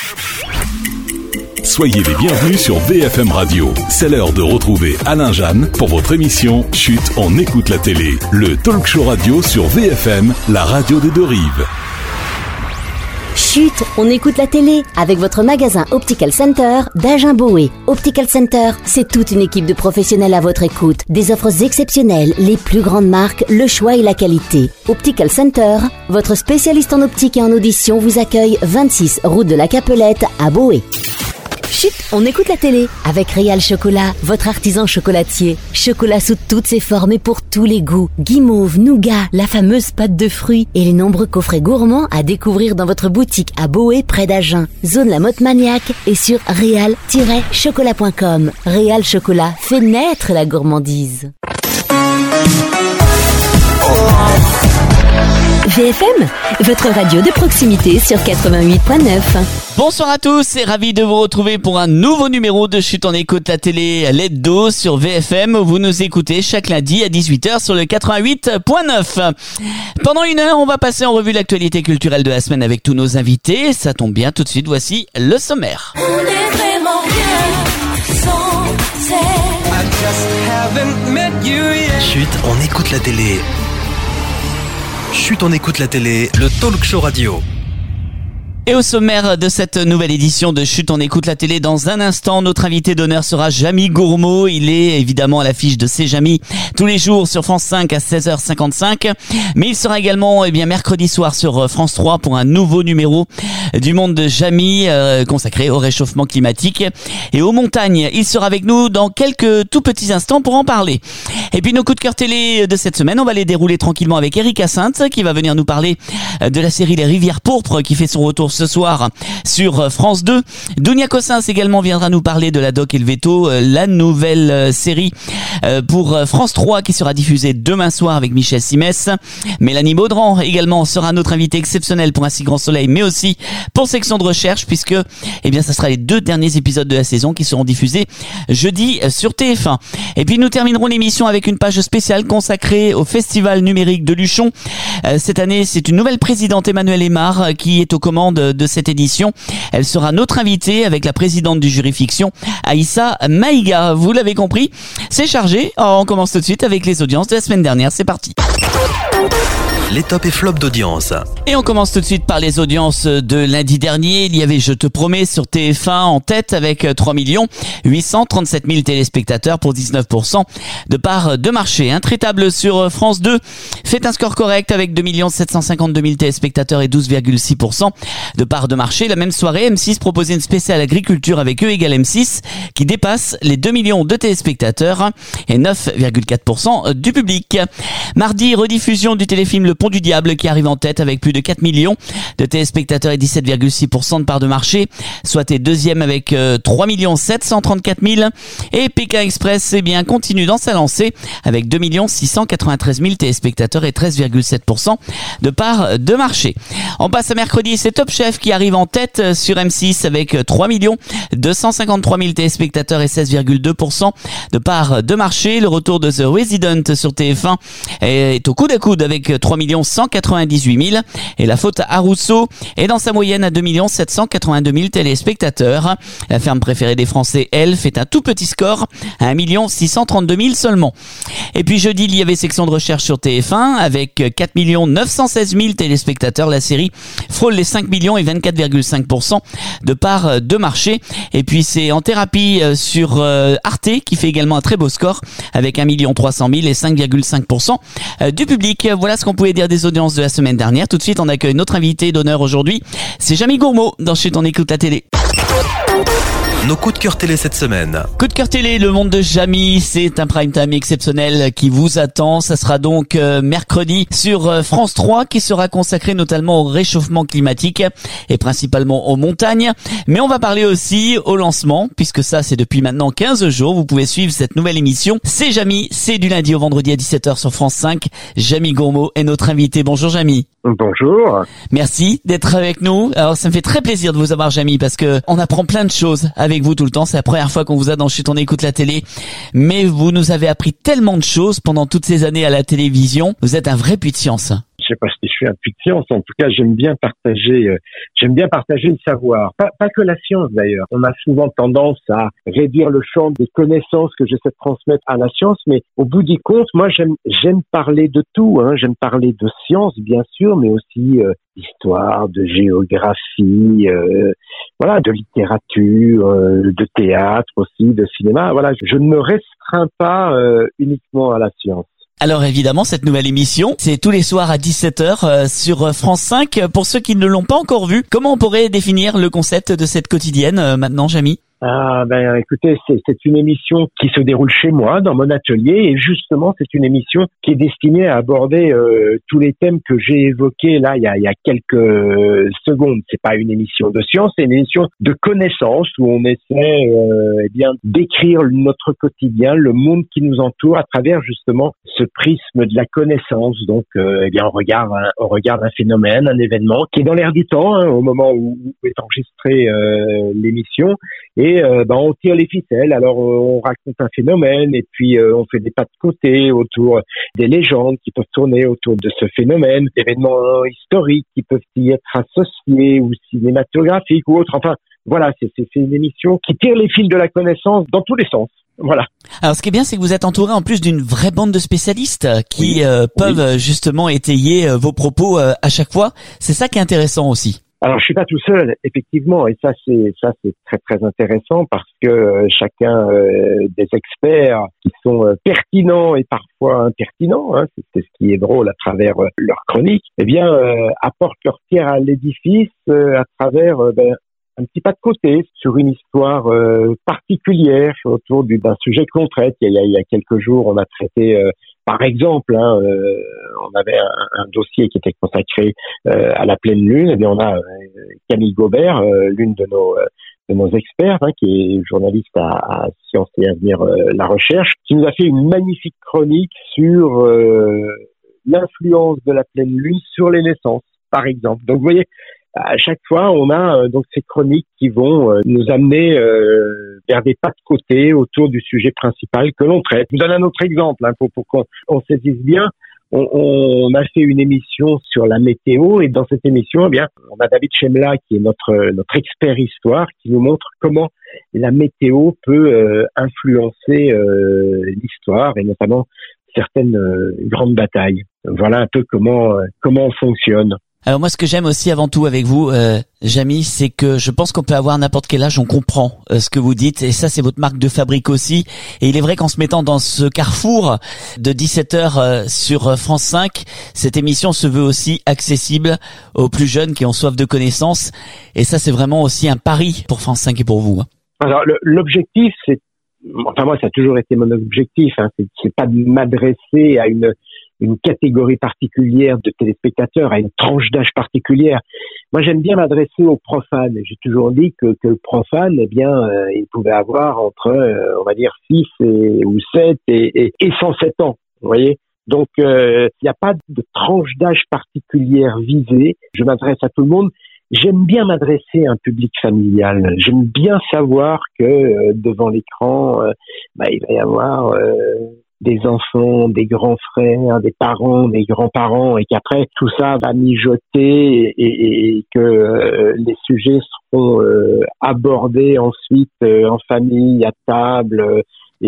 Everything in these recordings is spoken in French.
Soyez les bienvenus sur VFM Radio. C'est l'heure de retrouver Alain Jeanne pour votre émission Chut, on écoute la télé. Le talk show radio sur VFM, la radio des deux rives. Chut, on écoute la télé avec votre magasin Optical Center d'Agen-Boé. Optical Center, c'est toute une équipe de professionnels à votre écoute. Des offres exceptionnelles, les plus grandes marques, le choix et la qualité. Optical Center, votre spécialiste en optique et en audition vous accueille 26 route de la Capelette à Boé. Chut, on écoute la télé avec Réal Chocolat, votre artisan chocolatier. Chocolat sous toutes ses formes et pour tous les goûts. Guimauve, nougat, la fameuse pâte de fruits et les nombreux coffrets gourmands à découvrir dans votre boutique à Boé près d'Agen. Zone La Motte Maniaque et sur réal-chocolat.com. Réal Chocolat fait naître la gourmandise. VFM, votre radio de proximité sur 88.9. Bonsoir à tous et ravi de vous retrouver pour un nouveau numéro de Chut, on écoute la télé l'hebdo sur VFM. Vous nous écoutez chaque lundi à 18h sur le 88.9. Pendant une heure, on va passer en revue l'actualité culturelle de la semaine avec tous nos invités. Ça tombe bien, tout de suite, voici le sommaire. On est vraiment bien sans Chut, on écoute la télé. Chut, on écoute la télé, le talk show radio. Et au sommaire de cette nouvelle édition de Chut, on écoute la télé, dans un instant, notre invité d'honneur sera Jamy Gourmaud. Il est évidemment à l'affiche de C'est Jamy tous les jours sur France 5 à 16h55. Mais il sera également mercredi soir sur France 3 pour un nouveau numéro du Monde de Jamy consacré au réchauffement climatique et aux montagnes. Il sera avec nous dans quelques tout petits instants pour en parler. Et puis nos coups de cœur télé de cette semaine, on va les dérouler tranquillement avec Eric Hyacinthe qui va venir nous parler de la série Les Rivières Pourpres qui fait son retour ce soir sur France 2. Dounia Cossins également viendra nous parler de La Doc et le Veto, la nouvelle série pour France 3 qui sera diffusée demain soir avec Michel Simès. Mélanie Baudran également sera notre invitée exceptionnelle pour Un si grand soleil, mais aussi pour Section de recherche, puisque ça sera les 2 derniers épisodes de la saison qui seront diffusés jeudi sur TF1. Et puis nous terminerons l'émission avec une page spéciale consacrée au Festival numérique de Luchon. Cette année, c'est une nouvelle présidente, Emmanuelle Aymar, qui est aux commandes de cette édition. Elle sera notre invitée avec la présidente du jury fiction, Aïssa Maïga. Vous l'avez compris, c'est chargé. On commence tout de suite avec les audiences de la semaine dernière. C'est parti. Les tops et flops d'audience. Et on commence tout de suite par les audiences de lundi dernier. Il y avait Je te promets sur TF1 en tête avec 3 837 000 téléspectateurs pour 19% de part de marché. Intraitable sur France 2 fait un score correct avec 2 752 000 téléspectateurs et 12,6% de part de marché. La même soirée, M6 proposait une spéciale agriculture avec E égale M6 qui dépasse les 2 millions de téléspectateurs et 9,4% du public. Mardi, rediffusion du téléfilm Le Pont du Diable qui arrive en tête avec plus de 4 millions de téléspectateurs et 17,6% de part de marché, soit est deuxième avec 3 734 000. Et Pékin Express continue dans sa lancée avec 2 693 000 téléspectateurs et 13,7% de part de marché. On passe à mercredi, c'est Top Chef qui arrive en tête sur M6 avec 3 253 000 téléspectateurs et 16,2% de part de marché. Le retour de The Resident sur TF1 est au coude à coude avec 3 198 000 et La Faute à Rousseau est dans sa moyenne à 2 782 000 téléspectateurs. La ferme préférée des Français, elle, fait un tout petit score à 1 632 000 seulement. Et puis jeudi, il y avait Section de recherche sur TF1 avec 4 916 000 téléspectateurs. La série frôle les 5 millions et 24,5% de part de marché. Et puis c'est En thérapie sur Arte qui fait également un très beau score avec 1 300 000 et 5,5% du public. Voilà ce qu'on pouvait dire des audiences de la semaine dernière. Tout de suite, on accueille notre invité d'honneur aujourd'hui. C'est Jamy Gourmaud dans Chut, on écoute la télé. Nos coups de cœur télé cette semaine. Coup de cœur télé, Le Monde de Jamy, c'est un prime time exceptionnel qui vous attend. Ça sera donc mercredi sur France 3 qui sera consacré notamment au réchauffement climatique et principalement aux montagnes. Mais on va parler aussi au lancement, puisque ça c'est depuis maintenant 15 jours. Vous pouvez suivre cette nouvelle émission. C'est Jamy, c'est du lundi au vendredi à 17h sur France 5. Jamy Gourmaud est notre invité. Bonjour Jamy. Bonjour. Merci d'être avec nous. Alors ça me fait très plaisir de vous avoir Jamy parce que on apprend plein de choses avec vous tout le temps. C'est la première fois qu'on vous a dans Chut, on écoute la télé. Mais vous nous avez appris tellement de choses pendant toutes ces années à la télévision. Vous êtes un vrai puits de science. Je sais pas si je suis un puits de science. En tout cas, j'aime bien partager le savoir. Pas que la science d'ailleurs. On a souvent tendance à réduire le champ des connaissances que j'essaie de transmettre à la science, mais au bout du compte, moi j'aime parler de tout. J'aime parler de science, bien sûr, mais aussi d'histoire, de géographie, voilà, de littérature, de théâtre aussi, de cinéma. Voilà, je ne me restreins pas uniquement à la science. Alors évidemment, cette nouvelle émission, c'est tous les soirs à 17h sur France 5. Pour ceux qui ne l'ont pas encore vu, comment on pourrait définir le concept de cette quotidienne maintenant, Jamy ? Écoutez, c'est une émission qui se déroule chez moi, dans mon atelier, et justement, c'est une émission qui est destinée à aborder tous les thèmes que j'ai évoqués là il y a quelques secondes. C'est pas une émission de science, c'est une émission de connaissance où on essaie d'écrire notre quotidien, le monde qui nous entoure à travers justement ce prisme de la connaissance. Donc, on regarde un phénomène, un événement qui est dans l'air du temps au moment où est enregistrée l'émission. Et on tire les ficelles. Alors on raconte un phénomène et puis on fait des pas de côté autour des légendes qui peuvent tourner autour de ce phénomène, d'événements historiques qui peuvent y être associés ou cinématographiques ou autres. Enfin voilà, c'est une émission qui tire les fils de la connaissance dans tous les sens. Voilà. Alors ce qui est bien, c'est que vous êtes entouré en plus d'une vraie bande de spécialistes qui peuvent justement étayer vos propos à chaque fois. C'est ça qui est intéressant aussi. Alors, je suis pas tout seul, effectivement, et ça c'est très très intéressant parce que chacun des experts qui sont pertinents et parfois impertinents, c'est ce qui est drôle à travers leur chronique, apportent leur pierre à l'édifice à travers un petit pas de côté sur une histoire particulière autour d'un sujet que l'on traite. Il y a quelques jours, on a traité par exemple, on avait un dossier qui était consacré à la pleine lune. Eh bien, on a Camille Gobert, l'une de nos experts, qui est journaliste à Sciences et Avenir la Recherche, qui nous a fait une magnifique chronique sur l'influence de la pleine lune sur les naissances, par exemple. Donc, vous voyez, à chaque fois, on a donc ces chroniques qui vont nous amener vers des pas de côté autour du sujet principal que l'on traite. Je vous donne un autre exemple pour qu'on saisisse bien. On a fait une émission sur la météo et dans cette émission, on a David Chemla qui est notre expert histoire qui nous montre comment la météo peut influencer l'histoire et notamment certaines grandes batailles. Voilà un peu comment on fonctionne. Alors moi, ce que j'aime aussi avant tout avec vous, Jamy, c'est que je pense qu'on peut avoir n'importe quel âge, on comprend ce que vous dites, et ça c'est votre marque de fabrique aussi. Et il est vrai qu'en se mettant dans ce carrefour de 17h sur France 5, cette émission se veut aussi accessible aux plus jeunes qui ont soif de connaissances. Et ça c'est vraiment aussi un pari pour France 5 et pour vous. Alors l'objectif, moi ça a toujours été mon objectif, c'est pas de m'adresser à une catégorie particulière de téléspectateurs, à une tranche d'âge particulière. Moi, j'aime bien m'adresser aux profanes. J'ai toujours dit que le profane, il pouvait avoir entre, on va dire, 6 ou 7 et 107 ans. Vous voyez? Donc, il n'y a pas de tranche d'âge particulière visée. Je m'adresse à tout le monde. J'aime bien m'adresser à un public familial. J'aime bien savoir que devant l'écran, il va y avoir des enfants, des grands frères, des parents, des grands-parents, et qu'après tout ça va mijoter et que les sujets seront abordés ensuite en famille, à table,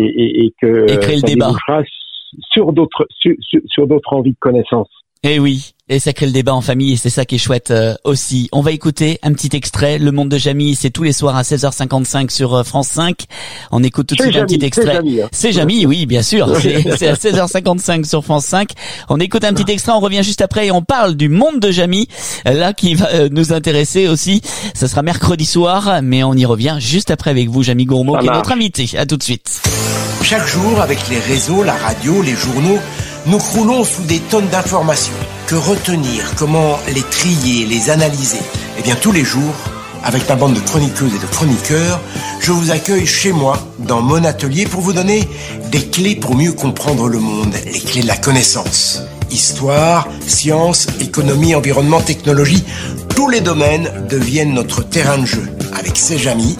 et que créer ça débouchera sur d'autres envies de connaissances. Eh oui, et ça crée le débat en famille et c'est ça qui est chouette aussi. On va écouter un petit extrait. Le Monde de Jamy, c'est tous les soirs à 16h55 sur France 5. On écoute tout de suite un petit extrait. C'est Jamy, oui, bien sûr. C'est à 16h55 sur France 5. On écoute un petit extrait, on revient juste après et on parle du Monde de Jamy, là qui va nous intéresser aussi. Ça sera mercredi soir, mais on y revient juste après avec vous, Jamy Gourmaud, qui est notre invité. À tout de suite. Chaque jour, avec les réseaux, la radio, les journaux, nous croulons sous des tonnes d'informations. Que retenir? Comment les trier, les analyser? Eh bien, tous les jours, avec ma bande de chroniqueuses et de chroniqueurs, je vous accueille chez moi, dans mon atelier, pour vous donner des clés pour mieux comprendre le monde, les clés de la connaissance. Histoire, science, économie, environnement, technologie, tous les domaines deviennent notre terrain de jeu. Avec C'est Jamy,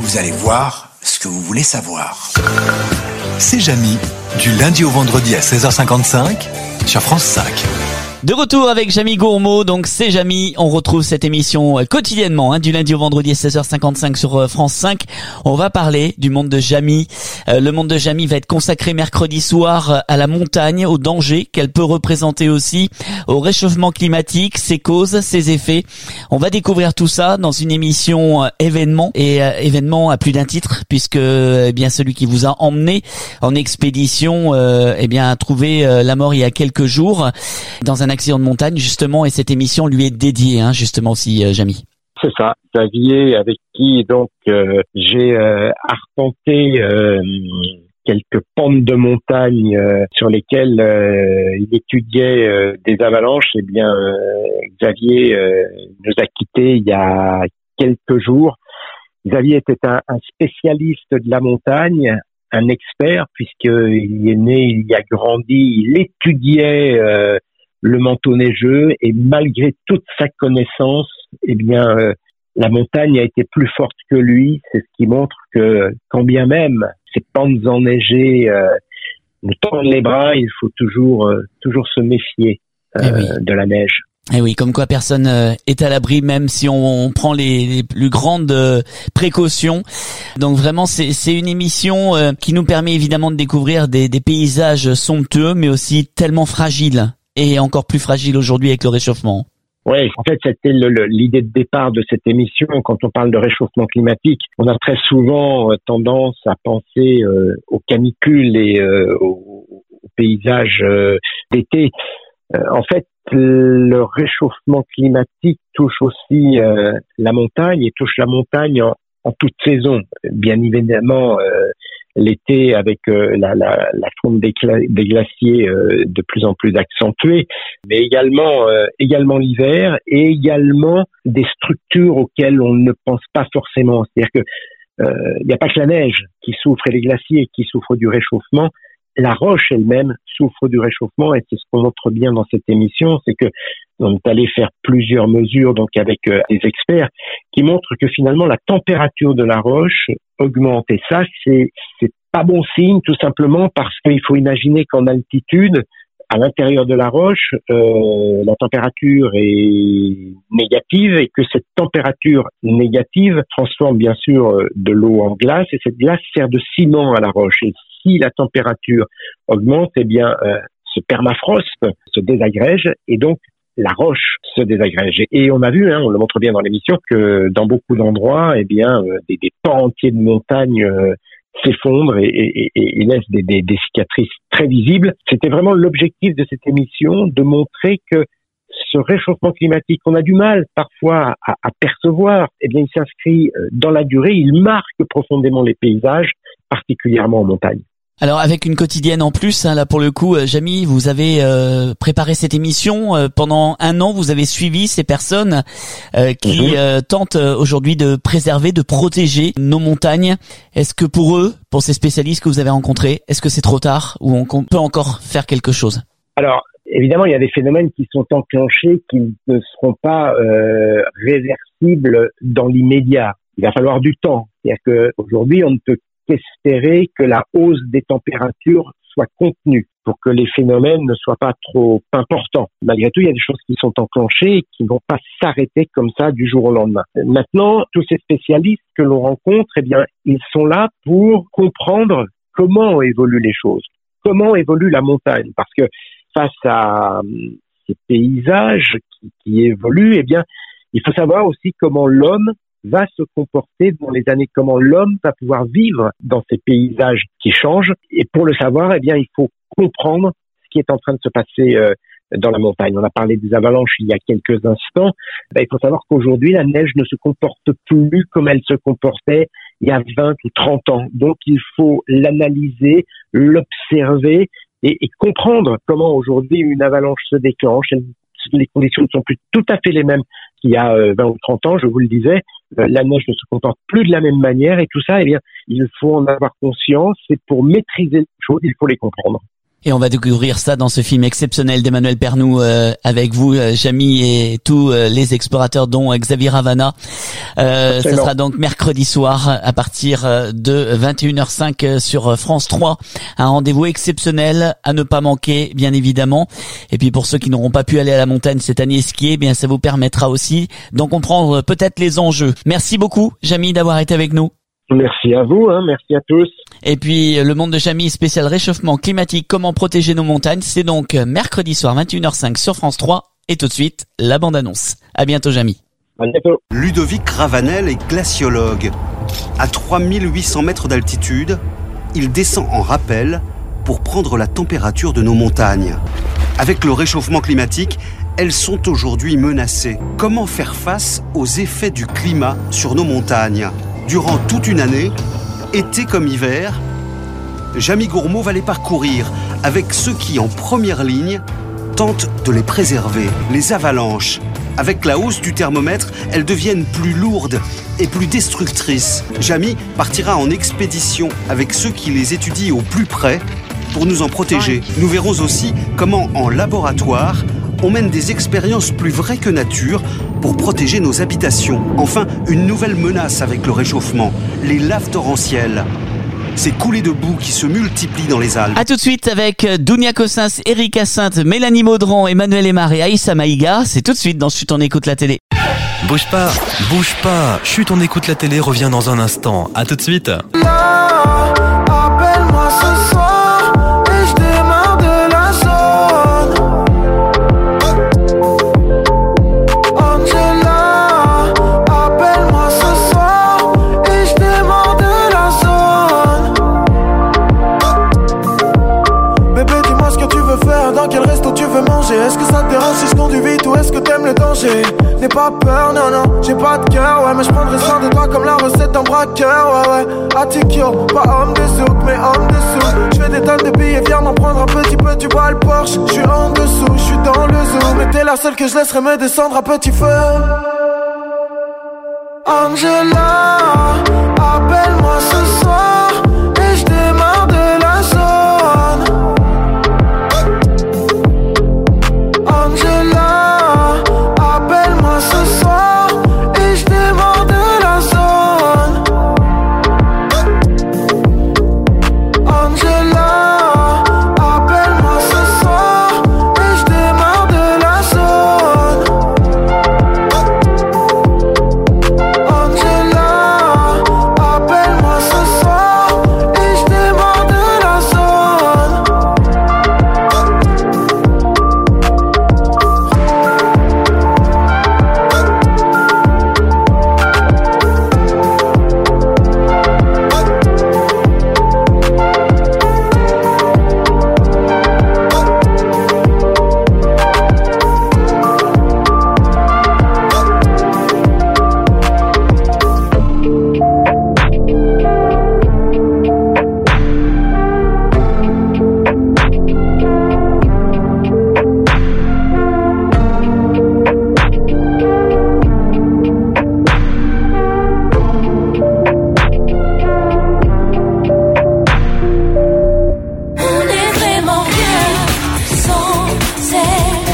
Vous allez voir ce que vous voulez savoir. C'est Jamy, du lundi au vendredi à 16h55 sur France 5. De retour avec Jamy Gourmaud, donc c'est Jamy, on retrouve cette émission quotidiennement, du lundi au vendredi à 16h55 sur France 5. On va parler du monde de Jamy. Le monde de Jamy va être consacré mercredi soir à la montagne, aux dangers qu'elle peut représenter aussi, au réchauffement climatique, ses causes, ses effets. On va découvrir tout ça dans une émission événement, et événement à plus d'un titre, puisque bien celui qui vous a emmené en expédition a trouvé la mort il y a quelques jours dans un accident de montagne justement, et cette émission lui est dédiée justement aussi, Jamy. C'est ça, Xavier, avec qui donc j'ai arpenté quelques pentes de montagne sur lesquelles il étudiait des avalanches. Eh bien, Xavier nous a quittés il y a quelques jours. Xavier était un spécialiste de la montagne, un expert, puisqu'il est né, il y a grandi, il étudiait le manteau neigeux, et malgré toute sa connaissance, la montagne a été plus forte que lui. C'est ce qui montre que, quand bien même ces pentes enneigées nous tendent les bras, il faut toujours se méfier de la neige. Et oui, comme quoi personne est à l'abri, même si on prend les plus grandes précautions. Donc vraiment, c'est une émission qui nous permet évidemment de découvrir des paysages somptueux, mais aussi tellement fragiles, et encore plus fragiles aujourd'hui avec le réchauffement. Oui, en fait, c'était l'idée de départ de cette émission. Quand on parle de réchauffement climatique, on a très souvent tendance à penser aux canicules et aux paysages d'été. En fait, le réchauffement climatique touche aussi la montagne, et touche la montagne en toute saison. Bien évidemment, l'été avec la fonte des glaciers de plus en plus accentuée, mais également l'hiver, et également des structures auxquelles on ne pense pas forcément. C'est-à-dire que il n'y a pas que la neige qui souffre et les glaciers qui souffrent du réchauffement. La roche elle-même souffre du réchauffement, et c'est ce qu'on montre bien dans cette émission, c'est que on est allé faire plusieurs mesures donc avec des experts qui montrent que finalement la température de la roche augmente, et ça c'est pas bon signe, tout simplement parce qu'il faut imaginer qu'en altitude, à l'intérieur de la roche, la température est négative, et que cette température négative transforme bien sûr de l'eau en glace, et cette glace sert de ciment à la roche. Et si la température augmente, ce permafrost se désagrège, et donc la roche se désagrège. Et on a vu, on le montre bien dans l'émission, que dans beaucoup d'endroits, des pans entiers de montagnes s'effondrent et laissent des cicatrices très visibles. C'était vraiment l'objectif de cette émission, de montrer que ce réchauffement climatique qu'on a du mal parfois à percevoir, il s'inscrit dans la durée, il marque profondément les paysages, particulièrement en montagne. Alors avec une quotidienne en plus, là pour le coup, Jamy, vous avez préparé cette émission pendant 1 an. Vous avez suivi ces personnes qui tentent aujourd'hui de préserver, de protéger nos montagnes. Est-ce que pour eux, pour ces spécialistes que vous avez rencontrés, est-ce que c'est trop tard, ou on peut encore faire quelque chose? Alors évidemment, il y a des phénomènes qui sont enclenchés qui ne seront pas réversibles dans l'immédiat. Il va falloir du temps. C'est-à-dire qu'aujourd'hui, on ne peut qu'espérer que la hausse des températures soit contenue pour que les phénomènes ne soient pas trop importants. Malgré tout, il y a des choses qui sont enclenchées et qui ne vont pas s'arrêter comme ça du jour au lendemain. Maintenant, tous ces spécialistes que l'on rencontre, ils sont là pour comprendre comment évoluent les choses, comment évolue la montagne, parce que face à ces paysages qui évoluent, il faut savoir aussi comment l'homme va se comporter dans les années, comment l'homme va pouvoir vivre dans ces paysages qui changent. Et pour le savoir, il faut comprendre ce qui est en train de se passer dans la montagne. On a parlé des avalanches il y a quelques instants. Il faut savoir qu'aujourd'hui, la neige ne se comporte plus comme elle se comportait il y a 20 ou 30 ans. Donc, il faut l'analyser, l'observer et comprendre comment aujourd'hui une avalanche se déclenche. Les conditions ne sont plus tout à fait les mêmes qu'il y a 20 ou 30 ans, je vous le disais. La neige ne se comporte plus de la même manière, et tout ça, il faut en avoir conscience. C'est pour maîtriser les choses, il faut les comprendre. Et on va découvrir ça dans ce film exceptionnel d'Emmanuel Pernoud avec vous, Jamy, et tous les explorateurs, dont Xavier Ravana. Ça sera donc mercredi soir à partir de 21h05 sur France 3. Un rendez-vous exceptionnel à ne pas manquer, bien évidemment. Et puis pour ceux qui n'auront pas pu aller à la montagne cette année skier, bien ça vous permettra aussi d'en comprendre peut-être les enjeux. Merci beaucoup, Jamy, d'avoir été avec nous. Merci à vous, merci à tous. Et puis le monde de Jamy spécial réchauffement climatique, comment protéger nos montagnes, c'est donc mercredi soir 21h05 sur France 3. Et tout de suite, la bande-annonce. À bientôt, Jamy. À bientôt. Ludovic Ravanel est glaciologue. À 3800 mètres d'altitude, il descend en rappel pour prendre la température de nos montagnes. Avec le réchauffement climatique, elles sont aujourd'hui menacées. Comment faire face aux effets du climat sur nos montagnes ? Durant toute une année, été comme hiver, Jamy Gourmaud va les parcourir avec ceux qui, en première ligne, tentent de les préserver. Les avalanches. Avec la hausse du thermomètre, elles deviennent plus lourdes et plus destructrices. Jamy partira en expédition avec ceux qui les étudient au plus près pour nous en protéger. Nous verrons aussi comment, en laboratoire, on mène des expériences plus vraies que nature pour protéger nos habitations. Enfin, une nouvelle menace avec le réchauffement, les laves torrentielles. Ces coulées de boue qui se multiplient dans les Alpes. A tout de suite avec Dounia Cossens, Erika Sainte, Mélanie Maudran, Emmanuel Aymar et Aïssa Maïga. C'est tout de suite dans Chut, on écoute la télé. Bouge pas. Chut, on écoute la télé, revient dans un instant. À tout de suite. Appelle-moi ce soir et je démarre de la zone. Angela, appelle-moi ce soir et je démarre de la zone. Bébé, dis-moi ce que tu veux faire, dans quel resto tu veux manger. Est-ce que ça te dérange si je conduis vite ou est-ce que t'aimes le danger? N'aie pas peur, non, j'ai pas de cœur, ouais, mais je prendrai soin de toi comme la recette d'un braqueur, ouais. Attikyo, pas homme de souk, mais homme de souk. J'fais des tonnes de billets, viens m'en prendre un petit peu, tu vois le Porsche. J'suis en dessous, j'suis dans le zoo, mais t'es la seule que je laisserai me descendre à petit feu. Angela, appelle-moi ce soir et je démarre de la zone. Angela, appelle-moi ce soir et je démarre de la zone. Angela, appelle-moi ce soir et je démarre de la zone. Angela, appelle-moi ce soir et je démarre de la zone. On est vraiment bien sans elle.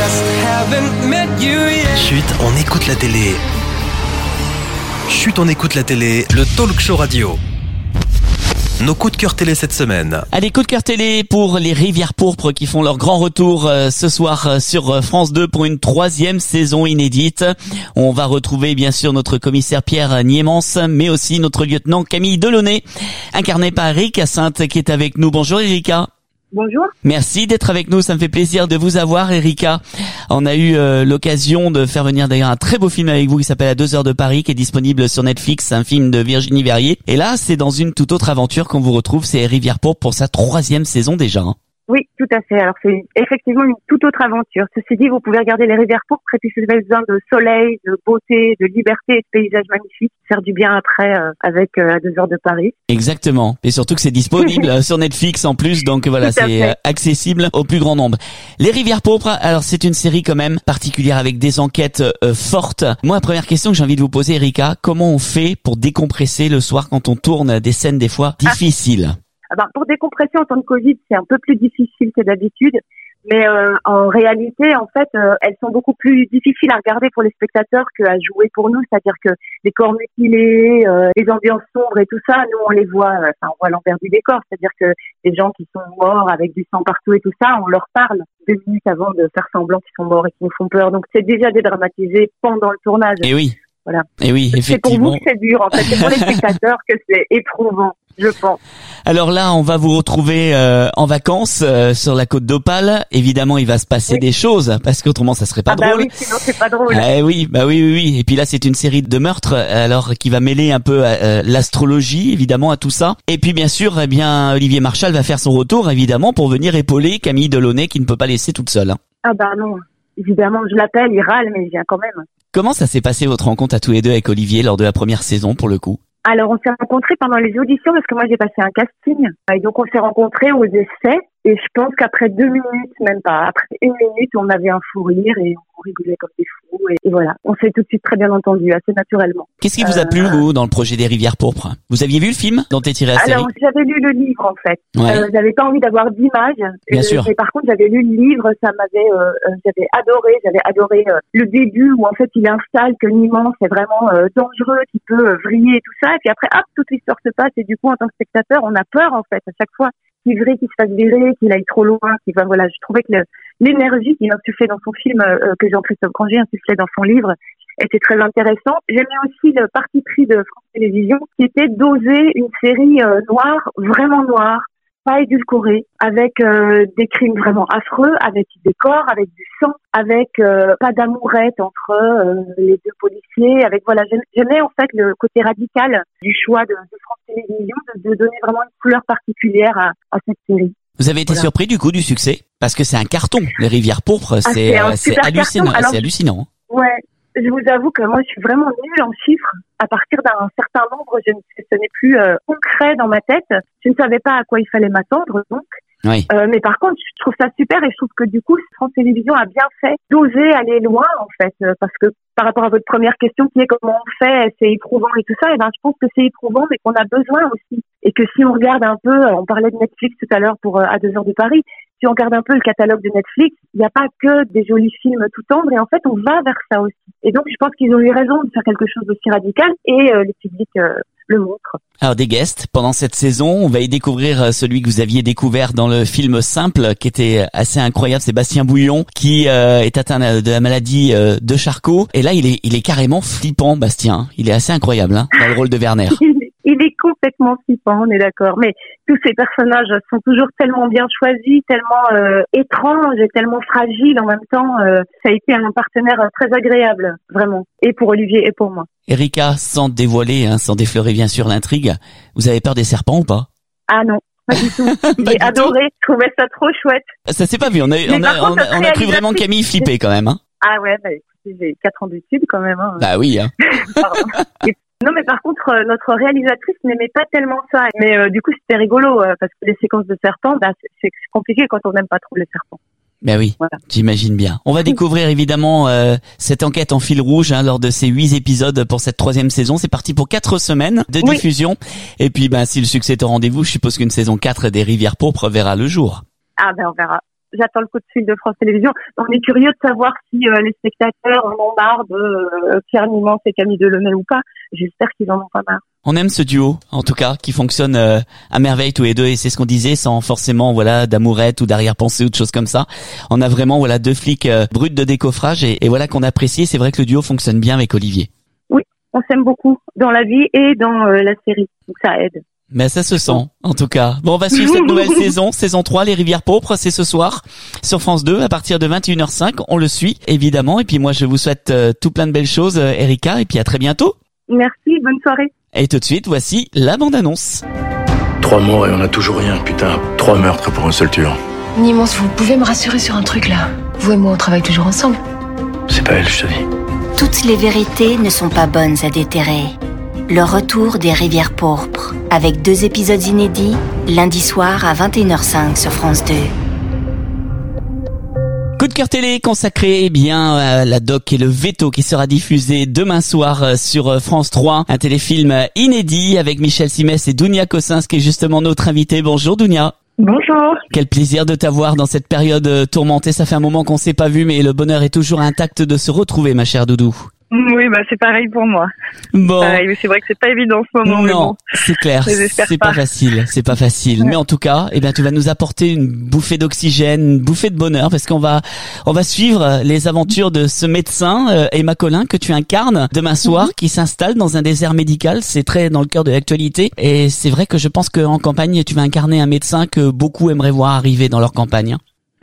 Chut, on écoute la télé. Chut, on écoute la télé, le talk show radio. Nos coups de cœur télé cette semaine. Allez, coup de cœur télé pour les Rivières Pourpres qui font leur grand retour ce soir sur France 2 pour une 3e saison inédite. On va retrouver bien sûr notre commissaire Pierre Niémans, mais aussi notre lieutenant Camille Delaunay, incarné par Erika Sainte qui est avec nous. Bonjour Erika. Bonjour. Merci d'être avec nous, ça me fait plaisir de vous avoir Erika. On a eu l'occasion de faire venir d'ailleurs un très beau film avec vous qui s'appelle À 2 heures de Paris, qui est disponible sur Netflix, un film de Virginie Verrier. Et là, c'est dans une toute autre aventure qu'on vous retrouve, c'est Rivières Pourpres pour sa 3e saison déjà. Oui, tout à fait. Alors, c'est effectivement une toute autre aventure. Ceci dit, vous pouvez regarder les Rivières Pourpres et puis ces belles zones de soleil, de beauté, de liberté et de paysages magnifiques. Faire du bien après avec À 2 heures de Paris. Exactement. Et surtout que c'est disponible sur Netflix en plus. Donc voilà, c'est accessible au plus grand nombre. Les Rivières Pourpres, alors c'est une série quand même particulière avec des enquêtes fortes. Moi, la première question que j'ai envie de vous poser, Erika, comment on fait pour décompresser le soir quand on tourne des scènes des fois difficiles? Pour décompresser en temps de Covid, c'est un peu plus difficile que d'habitude. Mais en réalité, en fait, elles sont beaucoup plus difficiles à regarder pour les spectateurs qu'à jouer pour nous. C'est-à-dire que les corps mutilés, les ambiances sombres et tout ça, nous on les voit, on voit l'envers du décor. C'est-à-dire que les gens qui sont morts avec du sang partout et tout ça, on leur parle 2 minutes avant de faire semblant qu'ils sont morts et qu'ils nous font peur. Donc c'est déjà dédramatisé pendant le tournage. Et oui. Voilà. Et oui, effectivement. C'est pour vous que c'est dur, en fait. C'est pour les spectateurs que c'est éprouvant, je pense. Alors là, on va vous retrouver en vacances sur la côte d'Opale. Évidemment, il va se passer des choses parce qu'autrement, ça serait pas drôle. Oui, sinon c'est pas drôle. Oui. Et puis là, c'est une série de meurtres, alors qui va mêler un peu l'astrologie, évidemment, à tout ça. Et puis bien sûr, Olivier Marchal va faire son retour, évidemment, pour venir épauler Camille Delaunay, qui ne peut pas laisser toute seule. Non. Évidemment, je l'appelle, il râle, mais il vient quand même. Comment ça s'est passé votre rencontre à tous les deux avec Olivier lors de la première saison, pour le coup? Alors, on s'est rencontrés pendant les auditions parce que moi, j'ai passé un casting. Et donc, on s'est rencontrés aux essais. Et je pense qu'après 2 minutes, même pas, après 1 minute, on avait un fou rire et on rigolait comme des fous. Et voilà, on s'est tout de suite très bien entendu, assez naturellement. Qu'est-ce qui vous a plu, vous, dans le projet des Rivières Pourpres? Vous aviez vu le film dont est tiré la série? Alors, j'avais lu le livre, en fait. Ouais. J'avais pas envie d'avoir d'images. Bien sûr. Mais par contre, j'avais lu le livre, ça m'avait, j'avais adoré le début où, en fait, il installe que Niman, c'est vraiment dangereux, qui peut vriller et tout ça. Et puis après, hop, toute l'histoire se passe. Et du coup, en tant que spectateur, on a peur, en fait, à chaque fois. Qu'il vrille, qu'il se fasse virer, qu'il aille trop loin, voilà. Je trouvais que l'énergie qu'il insufflait dans son film, que Jean-Christophe Granger insufflait dans son livre, était très intéressant. J'aimais aussi le parti pris de France Télévisions, qui était d'oser une série noire, vraiment noire, pas édulcorée, avec des crimes vraiment affreux, avec des corps, avec du sang, avec pas d'amourette entre les 2 policiers, avec j'aimais en fait le côté radical du choix de France Télévisions de donner vraiment une couleur particulière à cette série. Vous avez été surpris du coup du succès? Parce que c'est un carton, les Rivières Pourpres, c'est hallucinant. Alors, c'est hallucinant. Ouais. Je vous avoue que moi, je suis vraiment nulle en chiffres. À partir d'un certain nombre, ce n'est plus concret dans ma tête. Je ne savais pas à quoi il fallait m'attendre, donc. Oui. Mais par contre, je trouve ça super et je trouve que du coup, France Télévisions a bien fait d'oser aller loin, en fait, parce que par rapport à votre première question qui est comment on fait, c'est éprouvant et tout ça, et je pense que c'est éprouvant, mais qu'on a besoin aussi. Et que si on regarde un peu, on parlait de Netflix tout à l'heure pour à 2 heures de Paris, si on regarde un peu le catalogue de Netflix, il n'y a pas que des jolis films tout tendres, et en fait, on va vers ça aussi. Et donc, je pense qu'ils ont eu raison de faire quelque chose d'aussi radical, et le public le montre. Alors des guests, pendant cette saison, on va y découvrir celui que vous aviez découvert dans le film Simple, qui était assez incroyable, c'est Bastien Bouillon, qui est atteint de la maladie de Charcot. Et là, il est carrément flippant, Bastien. Il est assez incroyable, dans le rôle de Werner. Il est complètement flippant, on est d'accord. Mais tous ces personnages sont toujours tellement bien choisis, tellement étranges et tellement fragiles en même temps. Ça a été un partenaire très agréable, vraiment. Et pour Olivier et pour moi. Erika, sans dévoiler, sans défleurer bien sûr l'intrigue, vous avez peur des serpents ou pas? Ah non. Pas du tout. J'ai adoré, je trouvais ça trop chouette. Ça s'est pas vu, on a cru vraiment Camille flipper quand même. Ah ouais, écoutez, j'ai 4 ans d'études quand même. Bah oui. Pardon. Non, mais par contre, notre réalisatrice n'aimait pas tellement ça. Mais du coup, c'était rigolo parce que les séquences de serpents, c'est compliqué quand on n'aime pas trop les serpents. Ben oui, voilà. J'imagine bien. On va découvrir évidemment cette enquête en fil rouge lors de ces 8 épisodes pour cette 3e saison. C'est parti pour 4 semaines de diffusion. Et puis, si le succès est au rendez-vous, je suppose qu'une saison 4 des Rivières Pourpres verra le jour. Ah on verra. J'attends le coup de fil de France Télévisions. On est curieux de savoir si les spectateurs en ont marre de Pierre Niman et Camille Delaunay ou pas. J'espère qu'ils en ont pas marre. On aime ce duo, en tout cas, qui fonctionne à merveille tous les deux, et c'est ce qu'on disait, sans forcément d'amourette ou d'arrière-pensée ou de choses comme ça. On a vraiment 2 flics bruts de décoffrage et voilà qu'on apprécie. C'est vrai que le duo fonctionne bien avec Olivier. Oui, on s'aime beaucoup dans la vie et dans la série, donc ça aide. Mais ça se sent, en tout cas. Bon, on va suivre cette nouvelle saison 3, les Rivières Pourpres, c'est ce soir sur France 2 à partir de 21h05. On le suit, évidemment. Et puis moi, je vous souhaite tout plein de belles choses, Erika, et puis à très bientôt. Merci, bonne soirée. Et tout de suite, voici la bande-annonce. 3 morts et on a toujours rien, putain. 3 meurtres pour un seul tueur. Niman, vous pouvez me rassurer sur un truc là. Vous et moi, on travaille toujours ensemble. C'est pas elle, je te dis. Toutes les vérités ne sont pas bonnes à déterrer. Le retour des Rivières Pourpres, avec 2 épisodes inédits, lundi soir à 21h05 sur France 2. Coup de cœur télé consacré à la doc et le veto qui sera diffusé demain soir sur France 3. Un téléfilm inédit avec Michel Simès et Dounia Cossins qui est justement notre invitée. Bonjour Dounia. Bonjour. Quel plaisir de t'avoir dans cette période tourmentée. Ça fait un moment qu'on s'est pas vu, mais le bonheur est toujours intact de se retrouver, ma chère Doudou. Oui, c'est pareil pour moi. Bon. Pareil, mais c'est vrai que c'est pas évident en ce moment. Non, mais bon. c'est clair. C'est pas facile. Ouais. Mais en tout cas, tu vas nous apporter une bouffée d'oxygène, une bouffée de bonheur, parce qu'on va suivre les aventures de ce médecin, Emma Collin, que tu incarnes demain soir, qui s'installe dans un désert médical. C'est très dans le cœur de l'actualité. Et c'est vrai que je pense qu'en campagne, tu vas incarner un médecin que beaucoup aimeraient voir arriver dans leur campagne.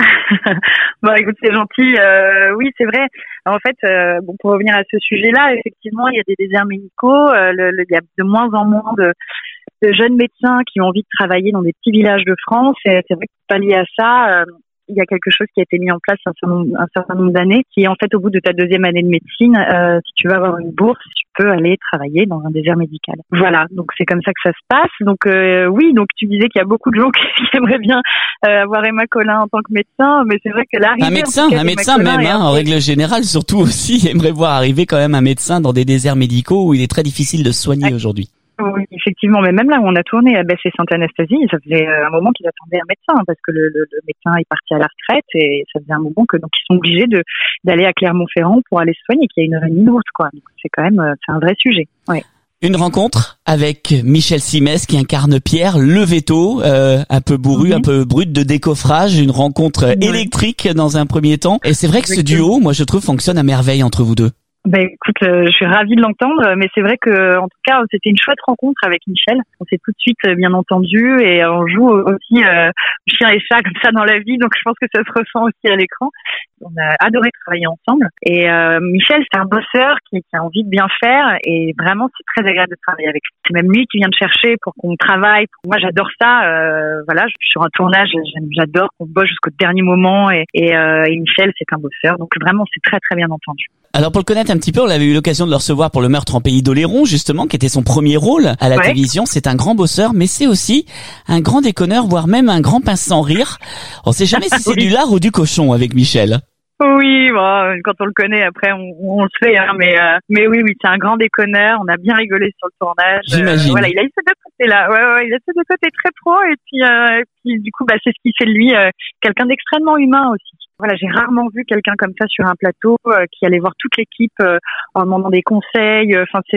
Écoute, c'est gentil. Oui, c'est vrai. En fait, pour revenir à ce sujet-là, effectivement, il y a des déserts médicaux. Il y a de moins en moins de jeunes médecins qui ont envie de travailler dans des petits villages de France. Et c'est vrai que pour pallier à ça, il y a quelque chose qui a été mis en place un certain nombre d'années, qui est en fait au bout de ta deuxième année de médecine, si tu veux avoir une bourse, tu peux aller travailler dans un désert médical. Voilà, donc c'est comme ça que ça se passe. Donc oui, donc tu disais qu'il y a beaucoup de gens qui aimeraient bien avoir Emma Collin en tant que médecin, mais c'est vrai que l'arrivée... Un médecin même, en règle générale, surtout aussi, aimerait voir arriver quand même un médecin dans des déserts médicaux où il est très difficile de se soigner aujourd'hui. Oui, effectivement, mais même là où on a tourné à Besse et Sainte-Anastasie, ça faisait un moment qu'ils attendaient un médecin parce que le médecin est parti à la retraite et ça faisait un moment que donc ils sont obligés d'aller à Clermont-Ferrand pour aller se soigner, qu'il y a une heure et demie de route, quoi. Donc c'est quand même c'est un vrai sujet. Ouais. Une rencontre avec Michel Simès qui incarne Pierre, le veto, un peu bourru, un peu brut de décoffrage, une rencontre électrique dans un premier temps. Et c'est vrai que ce duo, moi je trouve, fonctionne à merveille entre vous deux. Écoute, je suis ravie de l'entendre, mais c'est vrai que, en tout cas, c'était une chouette rencontre avec Michel. On s'est tout de suite bien entendu et on joue aussi chien et chat comme ça dans la vie, donc je pense que ça se ressent aussi à l'écran. On a adoré travailler ensemble et Michel, c'est un bosseur qui a envie de bien faire et vraiment c'est très agréable de travailler avec lui. C'est même lui qui vient me chercher pour qu'on travaille. Moi, j'adore ça. Voilà, je suis sur un tournage, j'adore qu'on bosse jusqu'au dernier moment et Michel, c'est un bosseur, donc vraiment c'est très très bien entendu. Alors pour le connaître un petit peu, on avait eu l'occasion de le recevoir pour Le Meurtre en Pays d'Oléron, justement, qui était son premier rôle à la télévision. C'est un grand bosseur, mais c'est aussi un grand déconneur, voire même un grand pince sans rire. On sait jamais si c'est du lard ou du cochon avec Michel. Oui, quand on le connaît, après on le sait, hein, mais oui, c'est un grand déconneur. On a bien rigolé sur le tournage. J'imagine. Voilà, il a eu ces deux côtés-là. Ouais, il a ces deux côtés très pro et puis du coup, c'est ce qui fait de lui quelqu'un d'extrêmement humain aussi. Voilà, j'ai rarement vu quelqu'un comme ça sur un plateau qui allait voir toute l'équipe en demandant des conseils. Enfin, c'est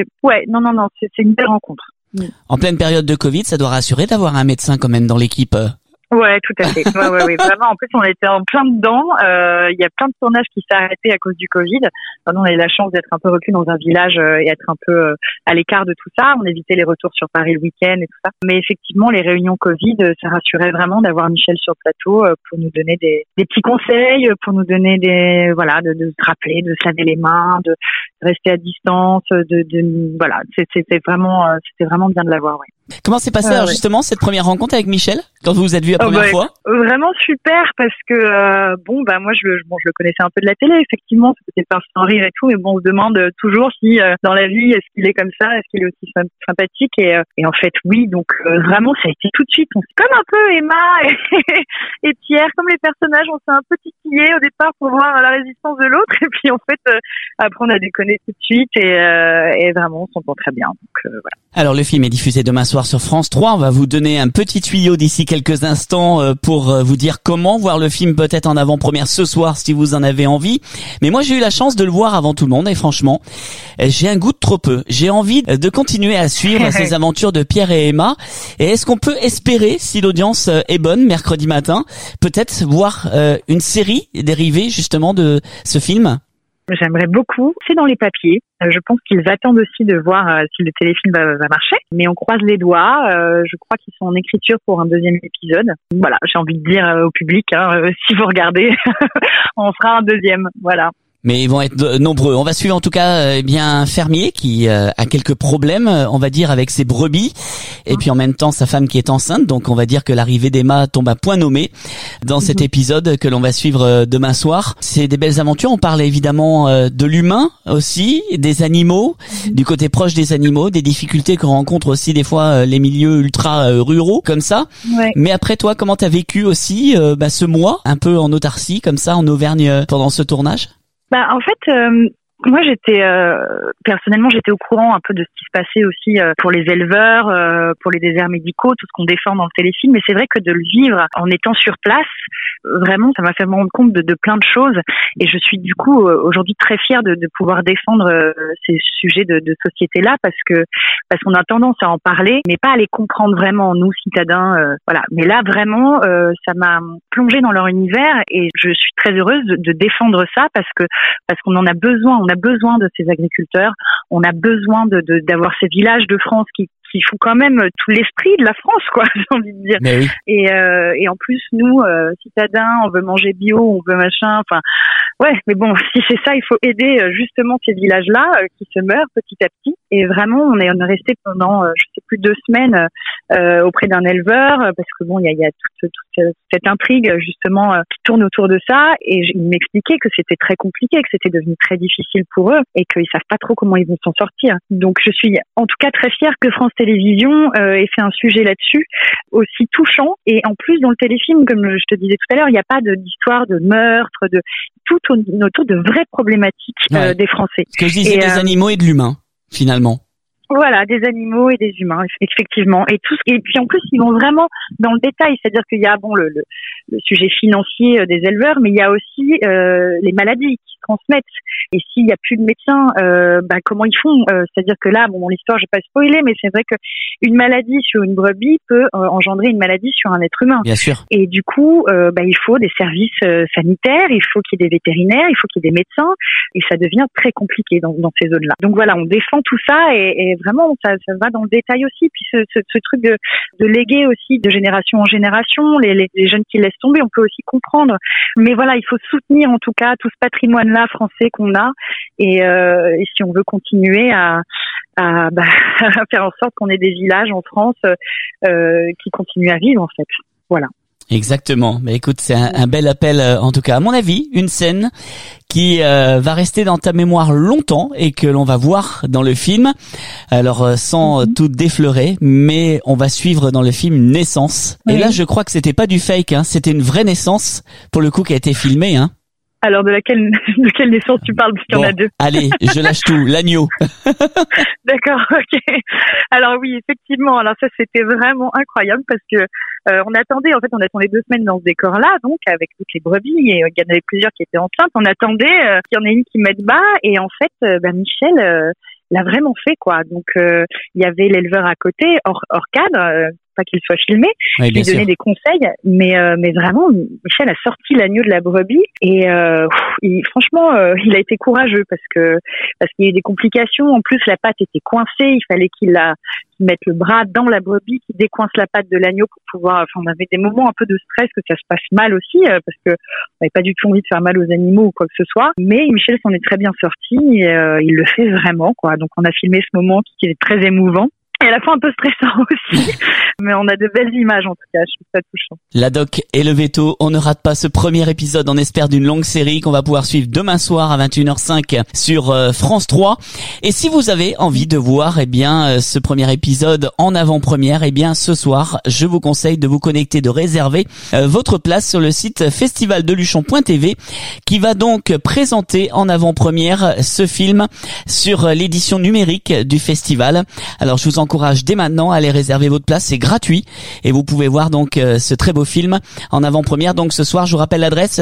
une belle rencontre. En pleine période de Covid, ça doit rassurer d'avoir un médecin quand même dans l'équipe. Ouais, tout à fait. Ouais. Vraiment, en plus, on était en plein dedans. Il y a plein de tournages qui s'est arrêté à cause du Covid. Nous, on a eu la chance d'être un peu reclus dans un village et être un peu à l'écart de tout ça. On évitait les retours sur Paris le week-end et tout ça. Mais effectivement, les réunions Covid, ça rassurait vraiment d'avoir Michel sur le plateau pour nous donner des petits conseils, pour nous donner de se rappeler, de se laver les mains, de rester à distance, voilà. C'était vraiment bien de l'avoir, ouais. Comment s'est passée alors justement cette première rencontre avec Michel quand vous vous êtes vu la première fois? Vraiment super parce que moi je le connaissais un peu de la télé, effectivement, c'était pas sans rire et tout, mais on se demande toujours si dans la vie est-ce qu'il est comme ça, est-ce qu'il est aussi sympathique et en fait oui, donc vraiment ça a été tout de suite, on s'est comme un peu Emma et Pierre, comme les personnages, on s'est un peu titillés au départ pour voir la résistance de l'autre et puis en fait après on a déconné tout de suite et vraiment on s'entend très bien, donc voilà. Alors le film est diffusé demain soir sur France 3. On va vous donner un petit tuyau d'ici quelques instants pour vous dire comment voir le film peut-être en avant-première ce soir si vous en avez envie. Mais moi j'ai eu la chance de le voir avant tout le monde et franchement j'ai un goût de trop peu. J'ai envie de continuer à suivre ces aventures de Pierre et Emma. Et est-ce qu'on peut espérer, si l'audience est bonne mercredi matin, peut-être voir une série dérivée justement de ce film? J'aimerais beaucoup. C'est dans les papiers. Je pense qu'ils attendent aussi de voir si le téléfilm va marcher. Mais on croise les doigts. Je crois qu'ils sont en écriture pour un deuxième épisode. Voilà, j'ai envie de dire au public, si vous regardez, on fera un deuxième. Voilà. Mais ils vont être nombreux. On va suivre en tout cas bien un fermier qui a quelques problèmes, on va dire, avec ses brebis. Et puis en même temps, sa femme qui est enceinte. Donc on va dire que l'arrivée d'Emma tombe à point nommé dans cet épisode que l'on va suivre demain soir. C'est des belles aventures. On parle évidemment de l'humain aussi, des animaux, du côté proche des animaux, des difficultés que rencontrent aussi des fois les milieux ultra ruraux comme ça. Ouais. Mais après toi, comment t'as vécu aussi ce mois un peu en autarcie comme ça en Auvergne pendant ce tournage? En fait, moi personnellement j'étais au courant un peu de ce qui se passait aussi pour les éleveurs, pour les déserts médicaux, tout ce qu'on défend dans le téléfilm, mais c'est vrai que de le vivre en étant sur place, vraiment ça m'a fait me rendre compte de plein de choses, et je suis du coup aujourd'hui très fière de pouvoir défendre ces sujets de société-là, parce qu'on a tendance à en parler mais pas à les comprendre vraiment, nous citadins, voilà. Mais là vraiment ça m'a plongée dans leur univers, et je suis très heureuse de défendre ça parce qu'on en a besoin. On a besoin de ces agriculteurs, on a besoin d'avoir ces villages de France qui font quand même tout l'esprit de la France, quoi, j'ai envie de dire. Mais oui. Et en plus, nous, citadins, on veut manger bio, on veut machin, enfin, ouais, mais bon, si c'est ça, il faut aider justement ces villages-là qui se meurent petit à petit. Et vraiment, on est resté pendant, je sais plus, 2 semaines auprès d'un éleveur, parce que bon, il y a toute cette intrigue justement qui tourne autour de ça, et il m'expliquait que c'était très compliqué, que c'était devenu très difficile pour eux, et qu'ils savent pas trop comment ils vont s'en sortir. Donc, je suis en tout cas très fière que France Télévisions ait fait un sujet là-dessus aussi touchant, et en plus dans le téléfilm, comme je te disais tout à l'heure, il n'y a pas d'histoire de meurtre, de tout autour de vraies problématiques des Français. Ce que je disais, des animaux et de l'humain, finalement. Voilà, des animaux et des humains, effectivement. Et puis en plus, ils vont vraiment dans le détail, c'est-à-dire qu'il y a le sujet financier des éleveurs, mais il y a aussi les maladies qui se transmettent. Et s'il n'y a plus de médecins, comment ils font C'est-à-dire que là, bon, l'histoire, je vais pas spoiler, mais c'est vrai que une maladie sur une brebis peut engendrer une maladie sur un être humain. Bien sûr. Et du coup, il faut des services sanitaires, il faut qu'il y ait des vétérinaires, il faut qu'il y ait des médecins, et ça devient très compliqué dans ces zones-là. Donc voilà, on défend tout ça, et vraiment, ça va dans le détail aussi. Puis ce truc de léguer aussi de génération en génération, les jeunes qui laissent tomber, on peut aussi comprendre. Mais voilà, il faut soutenir en tout cas tout ce patrimoine-là français qu'on a, et si on veut continuer à faire en sorte qu'on ait des villages en France qui continuent à vivre, en fait. Voilà. Exactement. Mais écoute, c'est un bel appel, en tout cas, à mon avis, une scène qui va rester dans ta mémoire longtemps et que l'on va voir dans le film. Alors, sans tout défleurer, mais on va suivre dans le film une naissance. Oui. Et là, je crois que c'était pas du fake, hein. C'était une vraie naissance, pour le coup, qui a été filmée, hein. Alors, de quelle naissance tu parles, parce qu'il y en a 2. Allez, je lâche tout, l'agneau. D'accord, ok. Alors oui, effectivement, alors ça c'était vraiment incroyable, parce que on attendait 2 semaines dans ce décor-là, donc avec toutes les brebis, et il y en avait plusieurs qui étaient enceintes. On attendait qu'il y en ait une qui mette bas, et en fait, Michel l'a vraiment fait, quoi. Donc il y avait l'éleveur à côté, hors cadre, pas qu'il soit filmé, oui, lui donner des conseils, mais vraiment Michel a sorti l'agneau de la brebis, et franchement il a été courageux, parce qu'il y a eu des complications. En plus, la patte était coincée, il fallait qu'il mette le bras dans la brebis, qu'il décoince la patte de l'agneau pour pouvoir. On avait des moments un peu de stress, que ça se passe mal aussi, parce que on n'avait pas du tout envie de faire mal aux animaux ou quoi que ce soit. Mais Michel s'en est très bien sorti, et il le fait vraiment, quoi. Donc on a filmé ce moment qui est très émouvant. Et à la fois un peu stressant aussi, mais on a de belles images en tout cas, je trouve ça touchant. La doc et le veto, on ne rate pas ce premier épisode, on espère, d'une longue série qu'on va pouvoir suivre demain soir à 21h05 sur France 3. Et si vous avez envie de voir ce premier épisode en avant-première, ce soir, je vous conseille de vous connecter, de réserver votre place sur le site festivaldeluchon.tv, qui va donc présenter en avant-première ce film sur l'édition numérique du festival. Alors je vous encourage dès maintenant à aller réserver votre place, c'est gratuit, et vous pouvez voir donc ce très beau film en avant-première. Donc ce soir, je vous rappelle l'adresse,